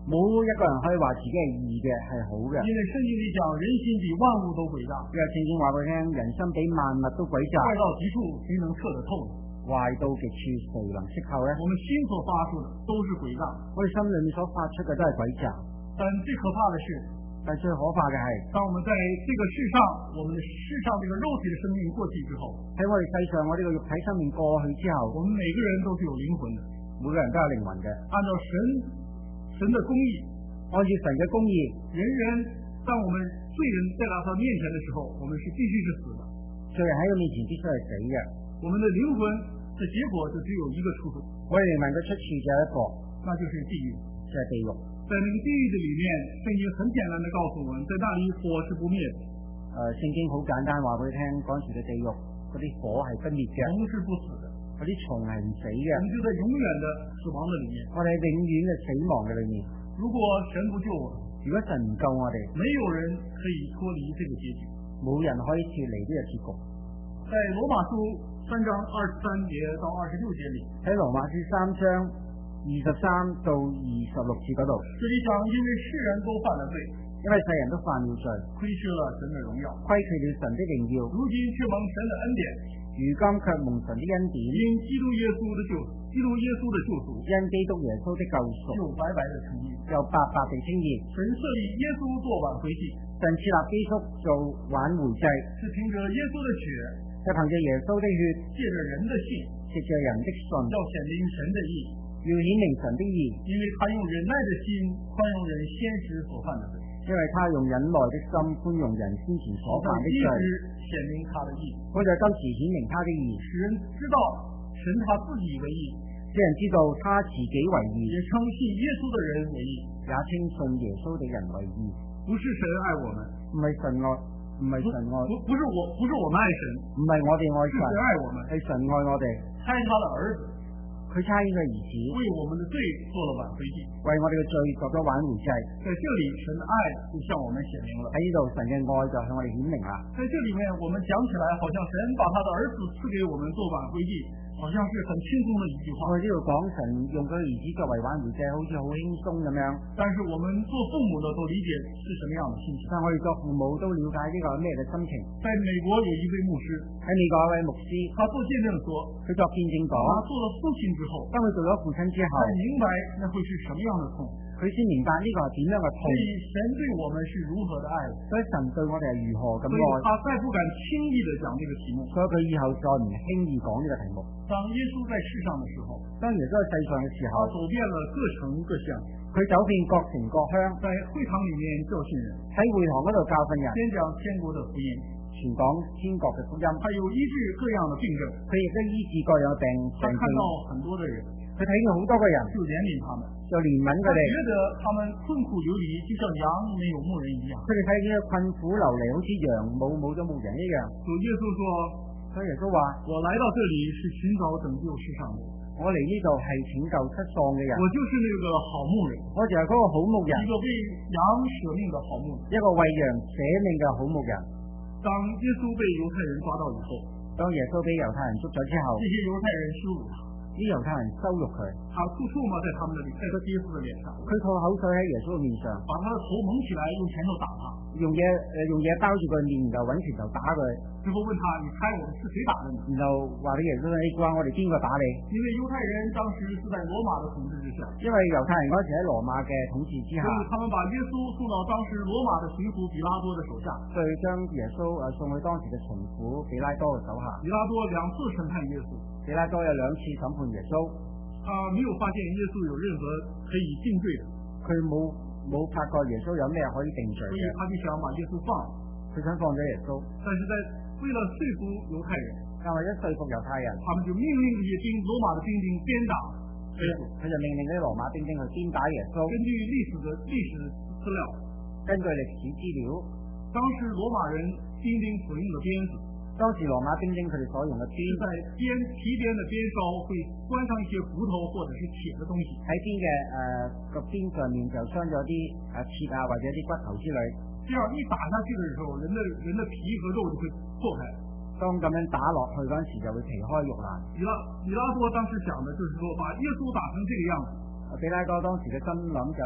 冇一個人可以話自己係義嘅係好嘅， 因為聖經里講人心比萬物都詭詐， 因為聖經話俾佢聽，人心比萬物都詭詐， 壞到極處誰能測得透呢？ 壞到極處誰能識透呢？ 我們心所發出的都是詭詐， 我哋心裏面所發出嘅都係詭詐。 但最可怕的是， 但最可怕嘅係， 當我們在這個世上，我們的世上這個肉體的生命過去之後， 喺我哋世上我呢個肉體生命過去之後， 我們每個人都是有靈魂的， 每個人都有靈魂嘅。 按照神的公義， 按照神嘅公義， 人當我們罪人在他面前的時候，我們是必須是死的。 罪人喺佢面前必須係死嘅。 我們的靈魂的結果就只有一個出路， 我哋靈魂嘅出處就係一個， 那就是地獄， 就係地獄。 在那個地獄的裏面，聖經很簡單的告訴我們，在那裏火是不滅的。 聖經好簡單話俾你聽，嗰時嘅地獄嗰啲火係不滅嘅， 蟲是不死的， 嗰啲蟲係唔死嘅。 我們就在永遠的死亡的裏面， 我哋永遠嘅死亡嘅裏面。 如果神不救我們， 如果神唔救我哋， 沒有人可以脫離這個結局， 冇人可以脫離呢個結局。 在羅馬書3章23節到26節裏， 喺羅馬書3章23到26節嗰度， 這裏講因為世人都犯了罪， 因為世人都犯了罪， 虧缺了神的榮耀， 虧缺了神的榮耀， 如今卻蒙神的恩典， 如今卻蒙神的恩典， 因基督耶穌的救贖， 因基督耶穌的救贖， 就白白的稱義， 又白白地稱義。 神設立耶穌做挽回祭， 神設立基督做挽回祭， 是憑着耶穌的血， 就憑着耶穌的血， 借着人的信， 藉着人的信， 要顯明神的義， 要顯明神的義， 因為他用忍耐的心寬容人先時所犯的罪， 因為他用忍耐的心寬容人先前所犯的罪， 顯明他的義， 好在今時顯明他的義， 使人知道神他自己為義， 使人知道他自己為義， 也稱信耶穌的人為義， 也稱信耶穌的人為義。 不是神愛我們， 唔係神愛，唔係神愛， 不是我們愛神， 唔係我哋愛神， 是神愛我們， 係神愛我哋。 差他的兒子， 佢差呢個兒子為我們的罪做了挽回祭， 為我哋嘅罪作咗挽回祭。 在這裏神的愛就向我們顯明了。 喺呢度神嘅愛就向我哋顯明啦。 在這裏面我們講起來，好像神把他的兒子賜給我們做挽回祭，好像是很輕鬆的一句話。 我哋呢度講神用佢兒子作為挽回祭，好似好輕鬆咁樣。 但是我們做父母的都理解是什麼樣的心情。 但我哋作父母都了解呢個係咩嘅心情。 在美國有一位牧師， 喺美國一位牧師， 他做見證說， 佢作見證講， 他做了父親之後， 當佢做咗父親之後， 才明白那會是什麼樣的痛， 佢先明白呢個係點樣嘅痛。 所以神對我們是如何的愛， 所以神對我哋係如何咁所以愛。 他再不敢輕易的講這個題目。 所以佢以後再唔輕易講呢個題目。 當耶穌在世上的時候， 當耶穌喺世上嘅時候， 他走遍了各城各鄉， 佢走遍各城各鄉， 在會堂裏面教訓人， 喺會堂嗰度教訓人， 宣講天國的福音， 傳講天國嘅福音。 還有醫治各樣的病症， 佢亦都醫治各樣嘅病他看到症。 很多的人， 佢睇到好多個人， 就憐憫他們， 就憐憫佢他哋。 覺得他們困苦流離，就像羊沒有牧人一樣。 佢哋睇見佢困苦流離，好似羊冇咗牧人一樣。 主耶穌說， 所以耶穌話： 我來到這裏是尋找拯救世上的人， 我嚟呢度係拯救失喪嘅人， 我就是那個好牧人， 我就係嗰個好牧人， 一個為羊捨命的好牧人。 一個為羊捨命嘅好牧人。 當耶穌被猶太人抓到以後， 當耶穌俾猶太人捉咗之後， 這些猶太人羞辱他， 啲猶太人羞辱佢， 他吐唾沫在他們的臉，在耶穌的臉上， 佢吐口水喺耶穌嘅面上， 把他的頭蒙起來，用拳頭打他。 用嘢包住佢面，然後揾拳頭打佢， 最後問他：你猜我是誰打的你？ 然後話俾耶穌：你估下我哋邊個打你？ 因為猶太人當時是在羅馬的統治之下， 因為猶太人嗰時喺羅馬嘅統治之下， 所以他們把耶穌送到當時羅馬的巡撫比拉多的手下， 所以將耶穌送去當時嘅巡撫比拉多嘅手下。 比拉多2次審判耶穌， 比拉多有2次審判耶穌， 他沒有發現耶穌有任何可以定罪的， 佢冇發覺耶穌有咩可以定罪所以嘅， 他就想把耶穌放了。 佢想放咗耶穌， 但是為了說服猶太人， 但為咗說服猶太人， 他們就命令這些羅馬的兵丁鞭打耶穌。 佢就命令啲羅馬兵丁去鞭打耶穌。 根據歷史資料， 根據歷史資料， 當時羅馬人兵丁所用的鞭子， 當時羅馬兵丁佢哋所用嘅鞭， 是在皮鞭的鞭梢會關上一些骨頭或者是鐵的東西， 喺邊嘅個鞭上面就鑲咗啲鐵啊或者啲骨頭之類。 這樣一打下去的時候，人的皮和肉就會破開。 當咁樣打落去嗰陣時就會皮開肉爛。 比拉多當時想的就是說，把耶穌打成這個樣子， 比拉多當時嘅心諗就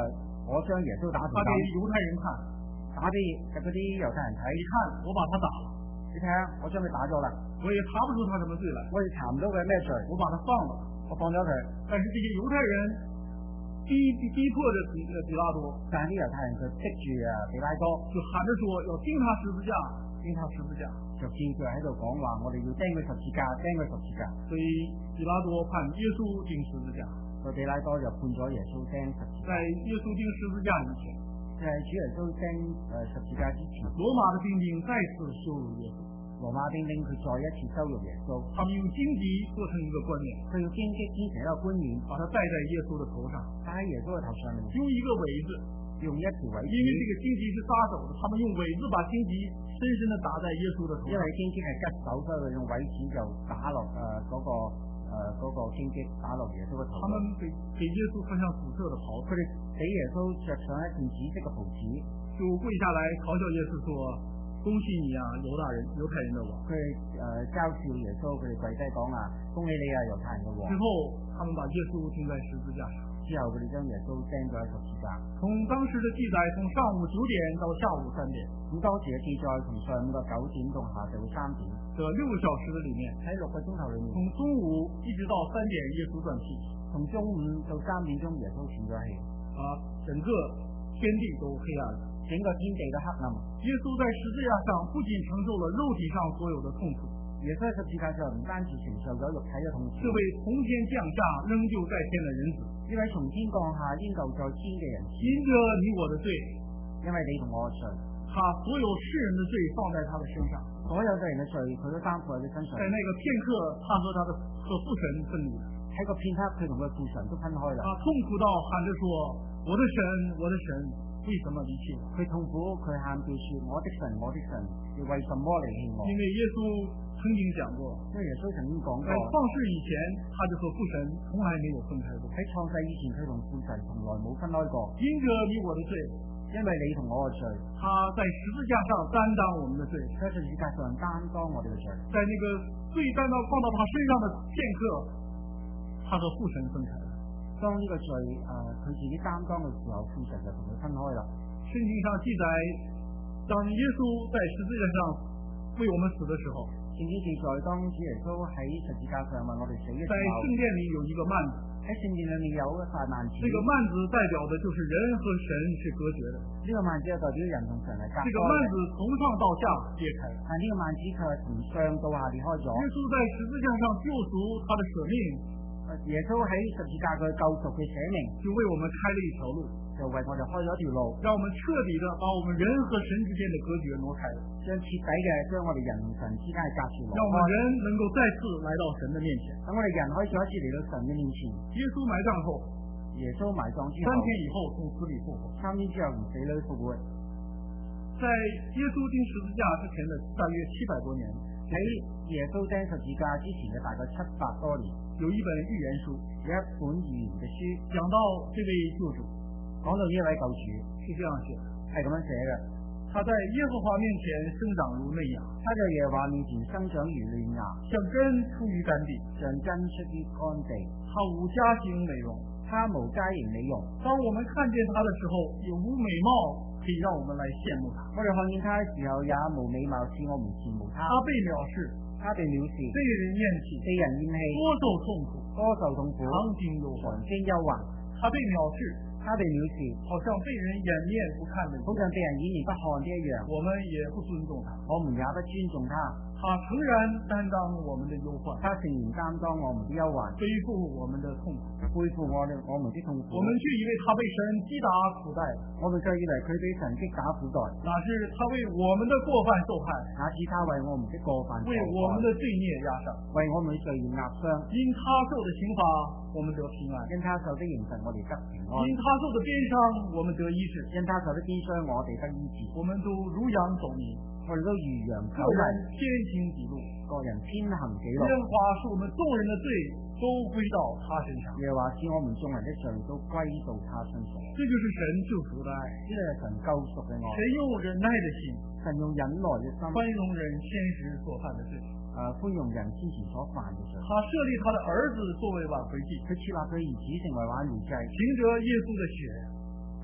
我將耶穌打條他给筋， 犹太人看， 打俾嗰啲猶太人睇， 你看我把他打了， 你睇下，我將佢打咗啦， 我也查不出他什么罪来， 我哋查唔到佢咩罪， 我把他放了。 我放咗佢。 但是这些猶太人逼迫着比拉多， 但係啲猶太人就逼住比拉多， 就喊着说要釘他十字架，釘他十字架。 就叫佢喺度講話，我哋要釘佢十字架，釘佢十字架。 所以比拉多判耶穌釘十字架。 所以比拉多就判咗耶穌釘十字架。 在耶穌釘十字架以前， 就係主耶穌釘十字架之前， 羅馬的兵丁再次羞辱耶穌。 羅馬兵丁佢再一次羞辱耶穌， 他們用荊棘做成一個冠冕， 佢用荊棘編成一個冠冕， 把它戴在耶穌的頭上， 戴喺耶穌嘅頭上面， 用一個葦子， 用一條葦子， 因為這個荊棘是殺手的，他們用葦子把荊棘深深地打在耶穌的頭上。 因為荊棘係吉手，所以佢用葦子就打落嗰個荊棘打落耶穌嘅頭上。 他們給耶穌穿上紫色的袍， 佢哋俾耶穌着上一件紫色嘅袍子， 就跪下來嘲笑耶穌說：恭喜你啊，猶太人的王。 佢嘲笑耶穌，佢哋跪低講啊，恭喜你啊，猶太人嘅王。 之後，他們把耶穌釘在十字架上。 之後佢哋將耶穌釘咗喺十字架。 從當時的記載，從上午9點到下午3點。 咁當時嘅記載，從上午嘅9點到下晝3點。 這6個小時的裡面， 喺6個鐘頭裡面， 從中午一直到3點，耶穌斷氣。 從中午到3點鐘，耶穌斷咗氣。 整個天地都黑暗了， 整個天地都黑暗。 耶穌在十字架上不僅承受了肉體上所有的痛苦， 耶穌喺十字架上唔單止承受咗肉體嘅痛苦， 這位從天降下仍舊在天的人子， 呢位從天降下應舊在天嘅人子， 因着你我的罪， 因為你同我嘅罪， 他所有世人的罪放在他的身上， 所有嘅人嘅罪佢都擔負喺佢身上。 在那個片刻，他和父神分離了。 喺個片刻，佢同佢父神都分開啦。 他痛苦到喊着說：我的神，我的神，為什麼離棄我？ 佢痛苦，佢喊叫說：我的神，我的神，你為什麼離棄我？ 因為耶穌曾經講過， 因為耶穌曾經講過， 在創世以前，他就和父神從來沒有分開過。 喺創世以前，佢同父神從來冇分開過。 因着你我的罪， 因為你同我嘅罪， 他在十字架上擔當我們的罪， 在十字架上擔當我哋嘅罪。 在那個罪擔當放到他身上的片刻，他和父神分開了。 當呢個罪佢自己擔當嘅時候，父神就同佢分開啦。 聖經上記載，當耶穌在十字架上為我們死的時候， 聖經記載當主耶穌喺十字架上為我哋死嘅時候， 在聖殿裏有一個幔子， 喺聖殿裏面有一塊幔子。 這個幔子代表的就是人和神是隔絕的。 呢個幔子係代表人同神係隔開。 這個幔子從上到下裂開， 但呢個幔子卻係從上到下裂開咗。 耶穌在十字架上救贖他的捨命， 耶穌喺十字架佢救贖佢捨命， 就為我們開了一條路， 就為我哋開咗一條路， 讓我們徹底的把我們人和神之間的隔絕挪開了， 將徹底嘅將我哋人同神之間嘅隔絕挪開， 讓我們人能夠再次來到神的面前。 等我哋人可以再一次嚟到神嘅面前。 耶穌埋葬後耶穌埋葬之後 ，3天以後從死裏復活。 3天之後從死裏復活。 在耶穌釘十字架之前的大約700多年， 喺耶穌釘十字架之前嘅大概700多年， 有一本預言書， 有一本預言嘅書， 講到這位救主， 講到呢位救主是這樣寫的， 係咁樣寫嘅。 他在耶和華面前生長如嫩芽， 他在耶和華面前生長如嫩芽， 像根出於乾地， 像根出於乾地。 他無家型美容， 他無佳形美容。 當我們看見他的時候，也無美貌可以讓我們來羨慕他。 我哋看見他嘅時候，也無美貌使我們羨慕他。 他被藐視， 他被藐視， 被人厭棄， 被人厭棄， 多受痛苦， 多受痛苦， 常經憂患。 常經憂患。 他被藐視， 他被藐視， 好像被人掩面不看的一樣， 好像被人掩面不看的一樣。 我們也不尊重他， 我們也不尊重他。 他誠然擔當我們的憂患， 他誠然擔當我們的憂患， 背負我們的痛苦， 背負我們的痛苦。 我們卻以為他被神擊打苦待， 我們卻以為佢被神擊打苦待， 那是他為我們的過犯受害， 那是他為我們的過犯受害， 為我們的罪孽壓傷， 為我們的罪孽壓傷。 因他受的刑罰，我們得平安； 因他受的刑罰，我哋得平安； 因他受的鞭傷，我們得醫治； 因他受的鞭傷，我哋得醫治。 我們都如羊走迷， 我哋都如羊走個人迷， 偏行己路， 各人偏行己路。 耶和華使我們眾人的罪都歸到他身上， 耶和華使我們眾人的罪都歸到他身上。 這就是神救贖的愛， 呢個係神救贖嘅愛。 神用忍耐的心， 神用忍耐嘅心， 寬容人先時所犯的罪， 寬容人先前所犯嘅罪。 他設立他的兒子作為挽回祭， 佢設立佢兒子成為挽回祭， 憑着耶穌的血， 憑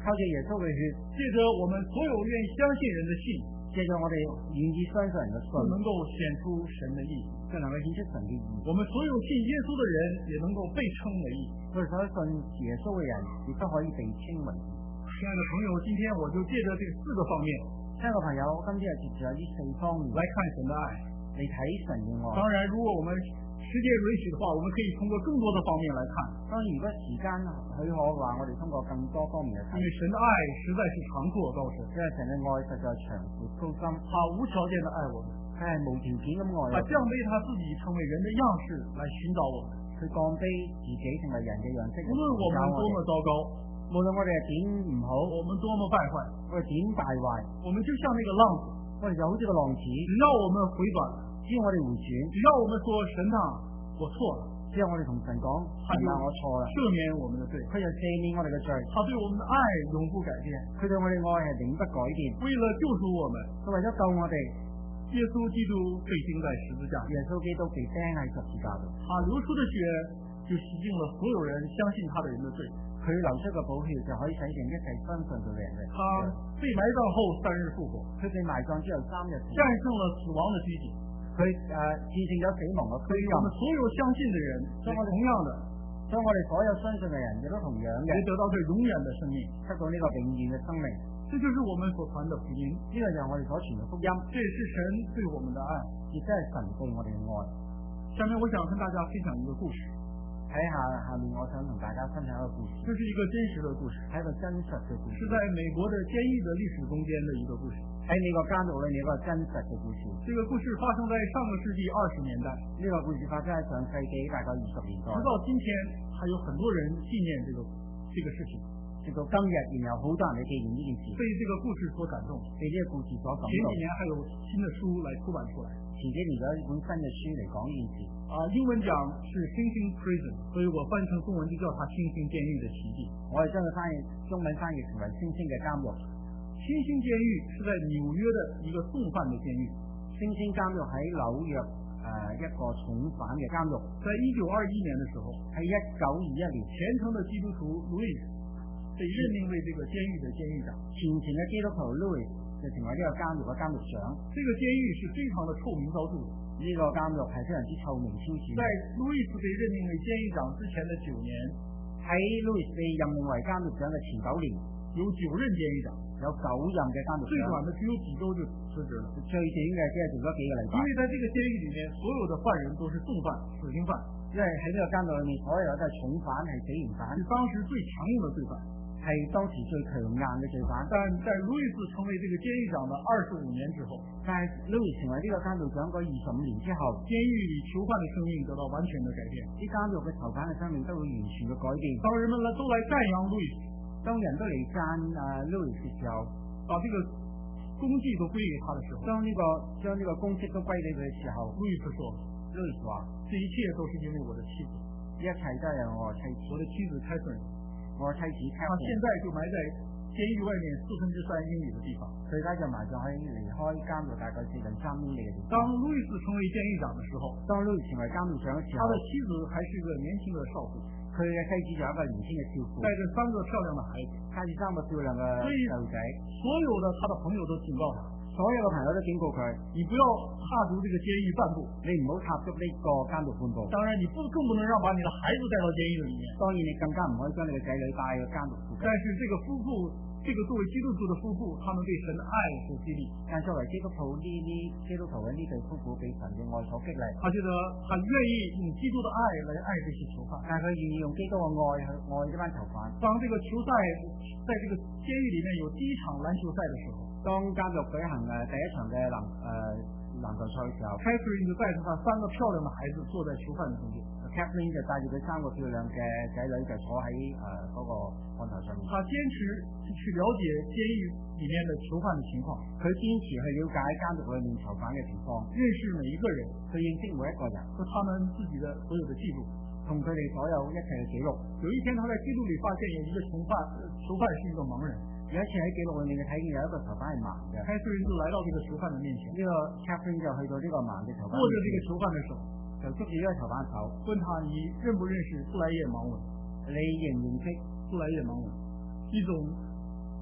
靠住耶穌嘅血， 借着我们所有愿意相信人的信， 借着我哋願意相信人嘅信， 就能够显出神的义， 就能夠顯出神嘅義。 我们所有信耶稣的人也能够被称为义。 我哋所有信耶穌嘅人，亦都可以被稱為義。 亲爱的朋友，今天我就借着这4个方面， 親愛嘅朋友，我今天就接住呢4方面来看神的愛。 嚟睇神嘅愛。 當然，如果我們時間允許的話，我們可以通過更多的方面來看。 當然，如果時間許可嘅話，我哋通過更多方面嚟睇。 因為神的愛實在是長闊高深， 因為神嘅愛實在長闊高深， 他無條件的愛我們， 佢係無條件咁愛我哋。 他降卑他自己成為人的樣式來尋找我們， 佢降卑自己成為人嘅樣式。 無論我們多麼糟糕， 無論我哋係點唔好， 我們多麼敗壞， 我哋點敗壞， 我們就像那個浪子， 我哋就好似個浪子， 只要我們回轉， 只要我哋回轉， 只要我們說神啊，我錯了， 只要我哋同神講，神啊，我錯啦， 赦免我們的罪， 佢就赦免我哋嘅罪， 他對我們的愛永不改變， 佢對我哋愛係永不改變， 為了救贖我們， 佢為咗救我哋， 耶穌基督被釘在十字架， 耶穌基督被釘喺十字架度， 他流出的血就洗淨了所有人相信他的人的罪， 佢流出嘅寶血就可以洗淨一切相信佢嘅人嘅。 他被埋葬後3日復活， 佢被埋葬之後3日戰勝了死亡的拘禁， 佢戰勝咗死亡嘅拘禁。 我們所有相信的人，同樣的， 所以我哋所有相信嘅人亦都同樣嘅， 也得到這永遠的生命， 得到呢個永遠嘅生命。 這就是我們所傳的福音， 呢個就係我哋所傳嘅福音， 這也是神對我們的愛， 亦都係神對我哋嘅愛。 下面我想跟大家分享一個故事， 睇下面我想同大家分享一個故事， 這是一個真實的故事， 係一個真實嘅故事， 是在美國的監獄的歷史中間的一個故事。 喺美國監獄裏面一個真實嘅故事。 這個故事發生在上個世紀20年代， 呢個故事發生喺上世紀大概20年代， 直到今天還有很多人紀念這個事情， 直到今日仍有好多人去紀念呢件事， 被這個故事所感動， 被呢個故事所感動。 前幾年還有新的書來出版出來， 前幾年有一本新嘅書嚟講呢件事。 英文講是星星 prison， 所以我翻成中文就叫它星星監獄的奇蹟。 我哋將佢中文翻譯成為星星嘅監獄。 星星監獄是在紐約的一個送犯的監獄。 星星監獄喺紐約一個重犯嘅監獄。 在1921年的時候， 喺1921年， 虔誠的基督徒 Louis 被任命為這個監獄的監獄長。 虔誠嘅基督徒 Louis 就成為呢個監獄嘅監獄長。 這個監獄是非常的臭名昭著的。 呢個監獄係非常之臭名昭著。 在 Louis 被任命為監獄長之前的9年， 喺 Louis 被任命為監獄長嘅前9年， 有9任監獄長， 有9任嘅監獄長。 最短的只有幾周就辭職了。 最短嘅只係做咗幾個禮拜。 因為在這個監獄裡面，所有的犯人都是重犯、死刑犯。 因為喺呢個監獄裏面，所有都係重犯，係死刑犯， 是當時最強硬的罪犯， 係當時最強硬嘅罪犯。 但在路易斯成為這個監獄長的25年之後， 但係路易成為呢個監獄長嗰25年之後， 監獄裡囚犯的生命得到完全的改變， 啲監獄嘅囚犯嘅生命都會完全嘅改變。 當人們都來讚揚路易斯， 當人都嚟讚路易斯嘅時候， 把這個功績都歸給他的時候， 將呢個功績都歸俾佢嘅時候， 路易斯說： 路易斯話， 這一切都是因為我的妻子， 一切都係我妻子， 我的妻子凱瑟琳， 我妻子凱瑟琳， 他現在就埋在監獄外面3/4英里的地方， 佢而家就埋葬喺離開監獄大概4/3英里嘅地方。 當路易斯成為監獄長的時候， 當路易成為監獄長嘅時候， 他的妻子還是一個年輕的少婦， 佢嘅妻子就有一個年輕嘅少婦， 帶着3個漂亮的孩子， 帶住3個漂亮嘅細路仔， 所有的他的朋友都警告他， 所有嘅朋友都警告佢， 你不要踏足這個監獄半步， 你唔好踏足呢個監獄半步。 當然，你更不能讓把你的孩子帶到監獄裡面。 當然，你更加唔可以將你嘅仔女帶去監獄附近。 但是這個夫婦，這個作為基督徒的夫婦，他們對神的愛所激勵。 但作為基督徒基督徒嘅呢對夫婦被神嘅愛所激勵， 他覺得他願意用基督的愛來愛這些囚犯， 但係佢願意用基督嘅愛去愛呢班囚犯。 當這個球賽在這個監獄裡面有第一場籃球賽的時候， 當監獄舉行第一場嘅籃球賽嘅時候 ，Catherine 就帶着他3個漂亮的孩子坐在囚犯的中間。 Catherine 就帶住佢3個漂亮嘅仔女就坐喺嗰個看台上面。 他堅持去了解監獄裡面的囚犯的情況， 佢堅持去了解監獄裡面囚犯嘅情況， 認識每一個人， 去認識每一個人和他們自己的所有的記錄， 同佢哋所有一切嘅記錄。 有一天他在記錄裡發現有一個囚犯是一個盲人。 有一次喺記錄裏面嘅睇見有一個囚犯係盲嘅， 凱瑟琳就來到這個囚犯的面前， 呢個 Catherine 就去到呢個盲嘅囚犯， 握着這個囚犯的手， 就捉住呢個囚犯手， 問他：你認不認識布萊葉盲文？ 你認唔認識布萊葉盲文？一種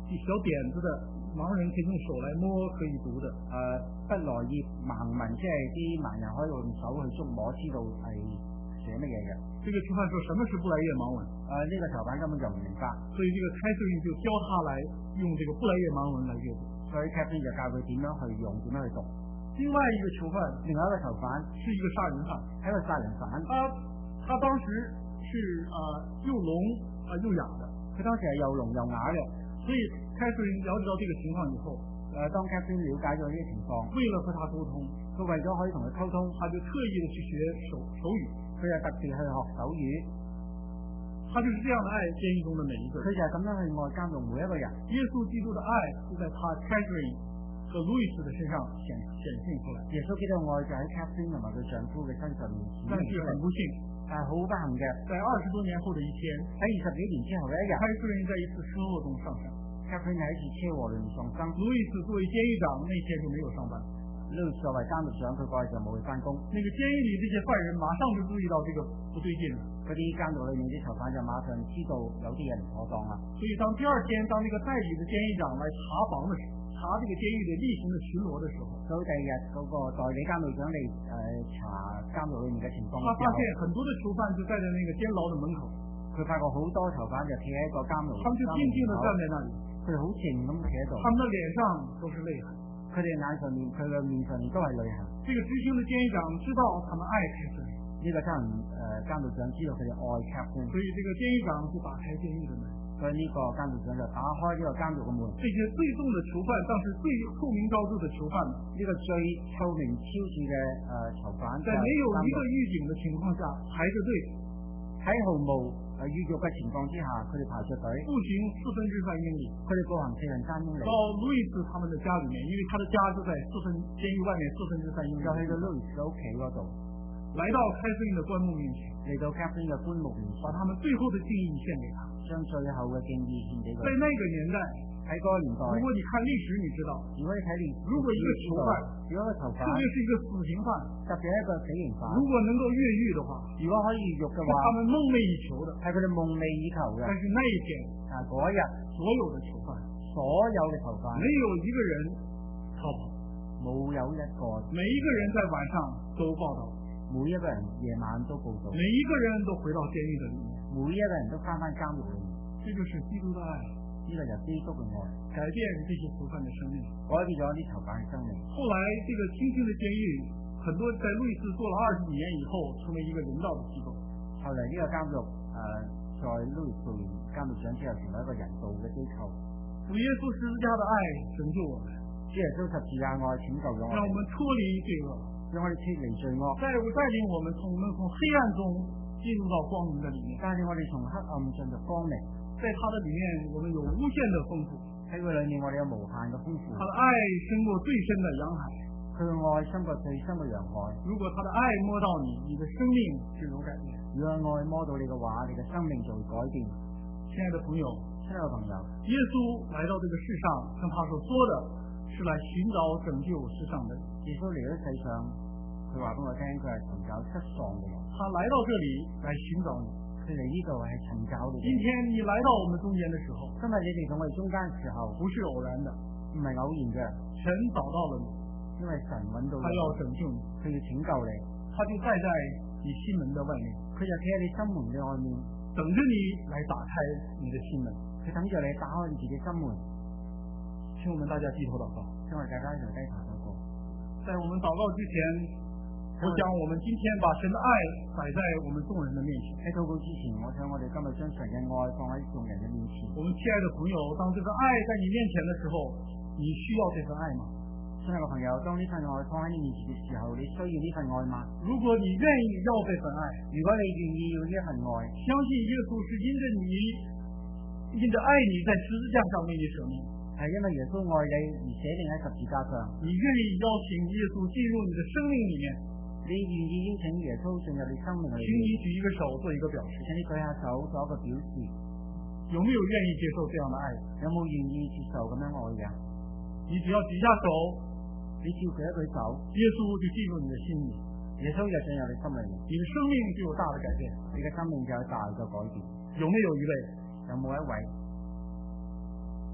小點子的，盲人可以用手來摸，可以讀的。 不來業盲文，即係啲盲人可以用手去觸摸，知道係寫乜嘢嘅。 這個囚犯說什麼是不來業盲文？ 呢個囚犯根本就唔明白， 所以這個開示員就教他來用這個不來業盲文來閱讀。 所以 Captain 就教佢點樣去用，點樣去讀。 另外一個囚犯， 另外一個囚犯是一個殺人犯， 係一個殺人犯。 他當時是又聾又啞的， 佢當時係又聾又啞嘅， 所以開示員了解到這個情況以後， 當 Captain 了解咗呢個情況， 為了和他溝通， 佢為咗可以同佢溝通， 他就特意的去學手語， 佢就特別去學手語。 他就是這樣的愛監獄中的每一個人， 佢就係咁樣去愛監獄每一個人。 耶穌基督的愛就在他開示員和路易斯的身上顯現出來。 耶穌基督嘅愛就喺 Catherine 同埋佢丈夫嘅身上面顯但是很不幸， 但係好不幸嘅， 在20多年後的一天， 喺20幾年之後嘅一日， 開示員在一次車禍中喪生。 Catherine 喺一次車禍裏面喪生。 路易斯作為監獄長，那天就沒有上班。 路易斯作為監獄長，佢嗰日就冇去翻工。 那個監獄裏這些犯人馬上就注意到這個不對勁了。 嗰啲監獄裏面啲囚犯就馬上知道有啲嘢唔妥當啦。 所以當第二天，當那個代理的監獄長來查房的時候，查這個監獄的例行的巡邏的時候， 所以第二日嗰個代理監獄長嚟查監獄裏面嘅情況， 他發現很多的囚犯就站在那個監牢的門口， 佢發覺好多囚犯就企喺個監獄， 他們就靜靜地站在那裡， 佢哋好靜咁企喺度， 他們的臉上都是淚痕， 佢哋眼上面佢嘅面上面都係淚痕。 這個執行的監獄長知道他們愛開示員， 呢個監獄長知道佢哋愛 Catherine， 所以這個監獄長就打開監獄的門。 所以呢個監獄長就打開呢個監獄嘅門。 這些最重的囚犯，當時最臭名昭著的囚犯， 呢個最臭名昭著嘅囚犯， 在沒有一個預警的情況下排着隊， 喺毫無預約嘅情況之下，佢哋排着隊步行3/4英里， 佢哋步行4/3英里到路易斯他們的家裏面，因為他的家就在監獄外面4/3英里， 就去到路易斯嘅屋企嗰度， 來到開示員的棺木面前， 嚟到 Catherine 嘅棺木面前， 把他們最後的敬意獻給他， 將最後嘅敬意獻俾佢。 在那個年代， 喺嗰個年代， 如果你看歷史，你知道， 如果你睇歷史， 如果一個囚犯， 如果一個囚犯， 特別是一個死刑犯， 特別係一個死刑犯， 如果能夠越獄的話， 如果可以越獄嘅話， 是他們夢寐以求的， 係佢哋夢寐以求嘅。 但是那一天， 嗰一日， 所有的囚犯， 所有嘅囚犯， 沒有一個人逃跑， 冇有一個， 每一個人在晚上都報道， 每一個人夜晚都報道， 每一個人都回到監獄的裏面， 每一個人都翻監獄裏面。 這就是基督的愛， 呢個就基督嘅愛， 改變這些囚犯的生命， 改變咗啲囚犯嘅生命。 後來這個新興的監獄，很多在路易斯做了20幾年以後，成為一個人道的機構。 後嚟呢個監獄在路易斯監獄長之後，成為一個人道嘅機構。 主耶穌十字架的愛拯救我們， 主耶穌十字架愛拯救咗我哋， 讓我們脫離罪惡， 讓我哋脫離罪惡， 帶領我們從黑暗中進入到光明的裡面， 帶領我哋從黑暗進入光明。 在他的裡面，我們有無限的豐富。 喺佢裡面，我哋有無限嘅豐富。 他的愛勝過最深的洋海， 佢嘅愛勝過最深嘅洋海。 如果他的愛摸到你，你的生命就有改變。 如果愛摸到你嘅話，你嘅生命就會改變。 親愛的朋友，耶穌來到這個世上，跟他所說的是來尋找拯救世上的人。 耶穌嚟到世上，佢話俾我聽，佢係尋找失喪嘅人。 他來到這裡來尋找你。 佢嚟呢度係尋找你。 今天你來到我們中間的時候， 今日你嚟到我哋中間嘅時候， 不是偶然的， 唔係偶然嘅。 神找到了你， 因為神揾到你， 他要拯救你， 佢要拯救你， 他就站在你心門的外面， 佢就企喺你心門嘅外面， 等着你來打開你的心門， 佢等住你打開你自己心門。 請我們大家低頭禱告， 請我哋大家一齊低頭禱告。 在我們禱告之前，我想我們今天把神的愛擺在我們眾人的面前。 喺禱告之前，我想我哋今日將神嘅愛放喺眾人嘅面前。 我們親愛的朋友，當這個愛在你面前的時候，你需要這份愛嗎？ 親愛的朋友，當呢份愛放喺你面前嘅時候，你需要呢份愛嗎？ 如果你願意要這份愛， 如果你願意要呢份愛， 相信耶穌是因着愛你在十字架上為你捨命， 係因為耶穌愛你而寫定喺十字架上。 你願意邀請耶穌進入你的生命裏面， 你願意邀請耶穌進入你生命裏面， 請你舉一個手做一個表示， 請你舉下手做一個表示。 有沒有願意接受這樣的愛？ 有冇願意接受咁樣愛嘅？ 你只要舉下手， 你只要舉一舉手， 耶穌就進入你的心裏， 耶穌就進入你心裏， 你的生命就有大的改變， 你嘅生命就有大嘅改變。 有沒有一位？ 有冇一位？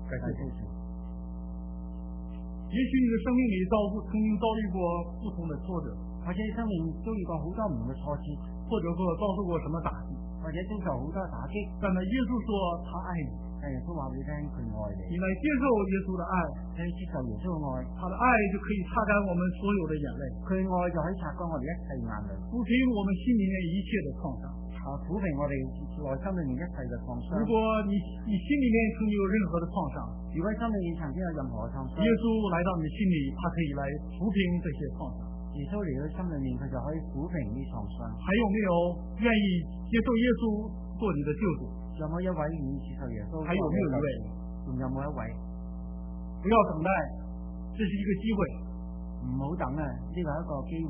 感谢主。也許你的生命裏曾經遭遇過不同的挫折， 或者生命遭遇過好多唔同嘅挫折， 或者說遭受過什麼打擊， 或者遭受好多打擊。 但係耶穌說他愛你， 但耶穌話俾你聽佢愛你， 你來接受耶穌的愛， 你接受耶穌嘅愛， 他的愛就可以擦乾我們所有的眼淚， 佢愛就可以擦乾我哋一切眼淚， 撫平我們心裏面一切的創傷， 撫平我哋內心裏面一切嘅創傷。 如果你心裏面曾有任何的創傷， 如果心裏面曾經有任何嘅創傷， 耶穌來到你心裏，他可以來撫平這些創傷。 耶穌嚟到心裏面，佢就可以撫平呢創傷。 還有沒有願意接受耶穌做你的救主？ 有冇一位願意接受耶穌？ 還有沒有一位？ 仲有冇一位？ 不要等待，這是一個機會， 唔好等啊！呢個係一個機會。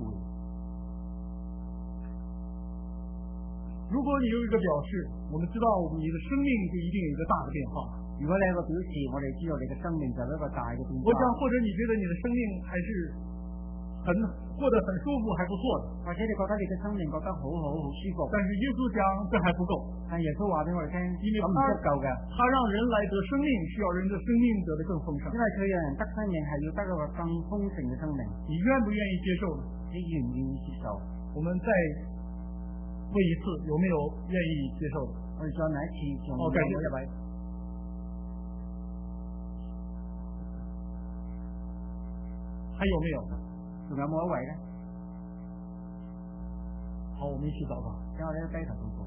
如果你有一個表示，我們知道你的生命就一定有一個大的變化。 如果你有一個表示，我哋知道你嘅生命就有一個大嘅變化。 我想或者你覺得你的生命還是過得很舒服，還不錯的， 或者你覺得你嘅生命覺得好好好舒服， 但是耶穌講這還不夠。 但耶穌話俾我哋聽， 因為咁唔足夠嘅。 他讓人來得生命，是要人的生命得得更豐盛。 因為佢讓人得生命，係要得到個更豐盛嘅生命。 你願不願意接受呢？ 你願唔願意接受？ 我們再問一次，有沒有願意接受的？ 我哋再問一次，仲有冇一位？ 還有沒有？ 仲有冇一位呢？ 好，我們一起禱告。 讓我哋低頭禱告。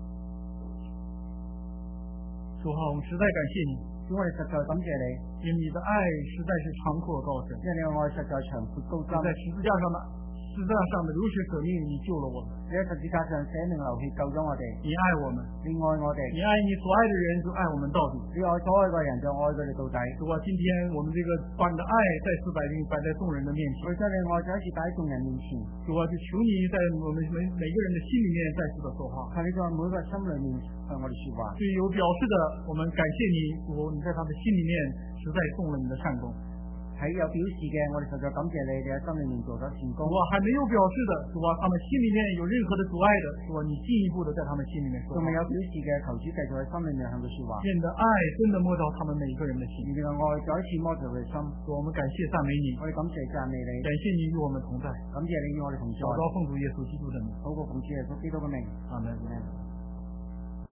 主啊，我們實在感謝你， 主，我哋實在感謝你， 因為你的愛實在是長闊高深， 因為你嘅愛實在長闊高深。 在十字架上的流血捨命，你救了我們。 你喺十字架上捨命流血救咗我哋。 你愛我們， 你愛我哋， 你愛你所愛的人就愛我們到底。 你愛所愛嘅人就愛佢哋到底。 主啊，今天我們這個把你的愛再次擺在眾人的面前， 我將你愛再一次擺喺眾人面前。 主啊，就求你在我們每個人的心裏面再次的說話。 求你在每個心裏面向我哋說話。 對有表示的，我們感謝你，主，你在他的心裏面實在動了你的善功。 喺有表示嘅，我哋實在感謝你哋喺心裏面做咗善功。 主啊，還沒有表示的，主啊，他們心裏面有任何的阻礙的，主啊，你進一步的在他們心裏面說話。 仲未有表示嘅，求主繼續喺心裏面向佢說話。 願你的愛真的摸到他們每一個人的心， 你嘅愛再一次摸到佢嘅心。 主，我們感謝讚美你， 我哋感謝讚美你， 感謝你與我們同在， 感謝你與我哋同在。 禱告奉主耶穌基督的名， 禱告奉主耶穌基督嘅名， 阿門。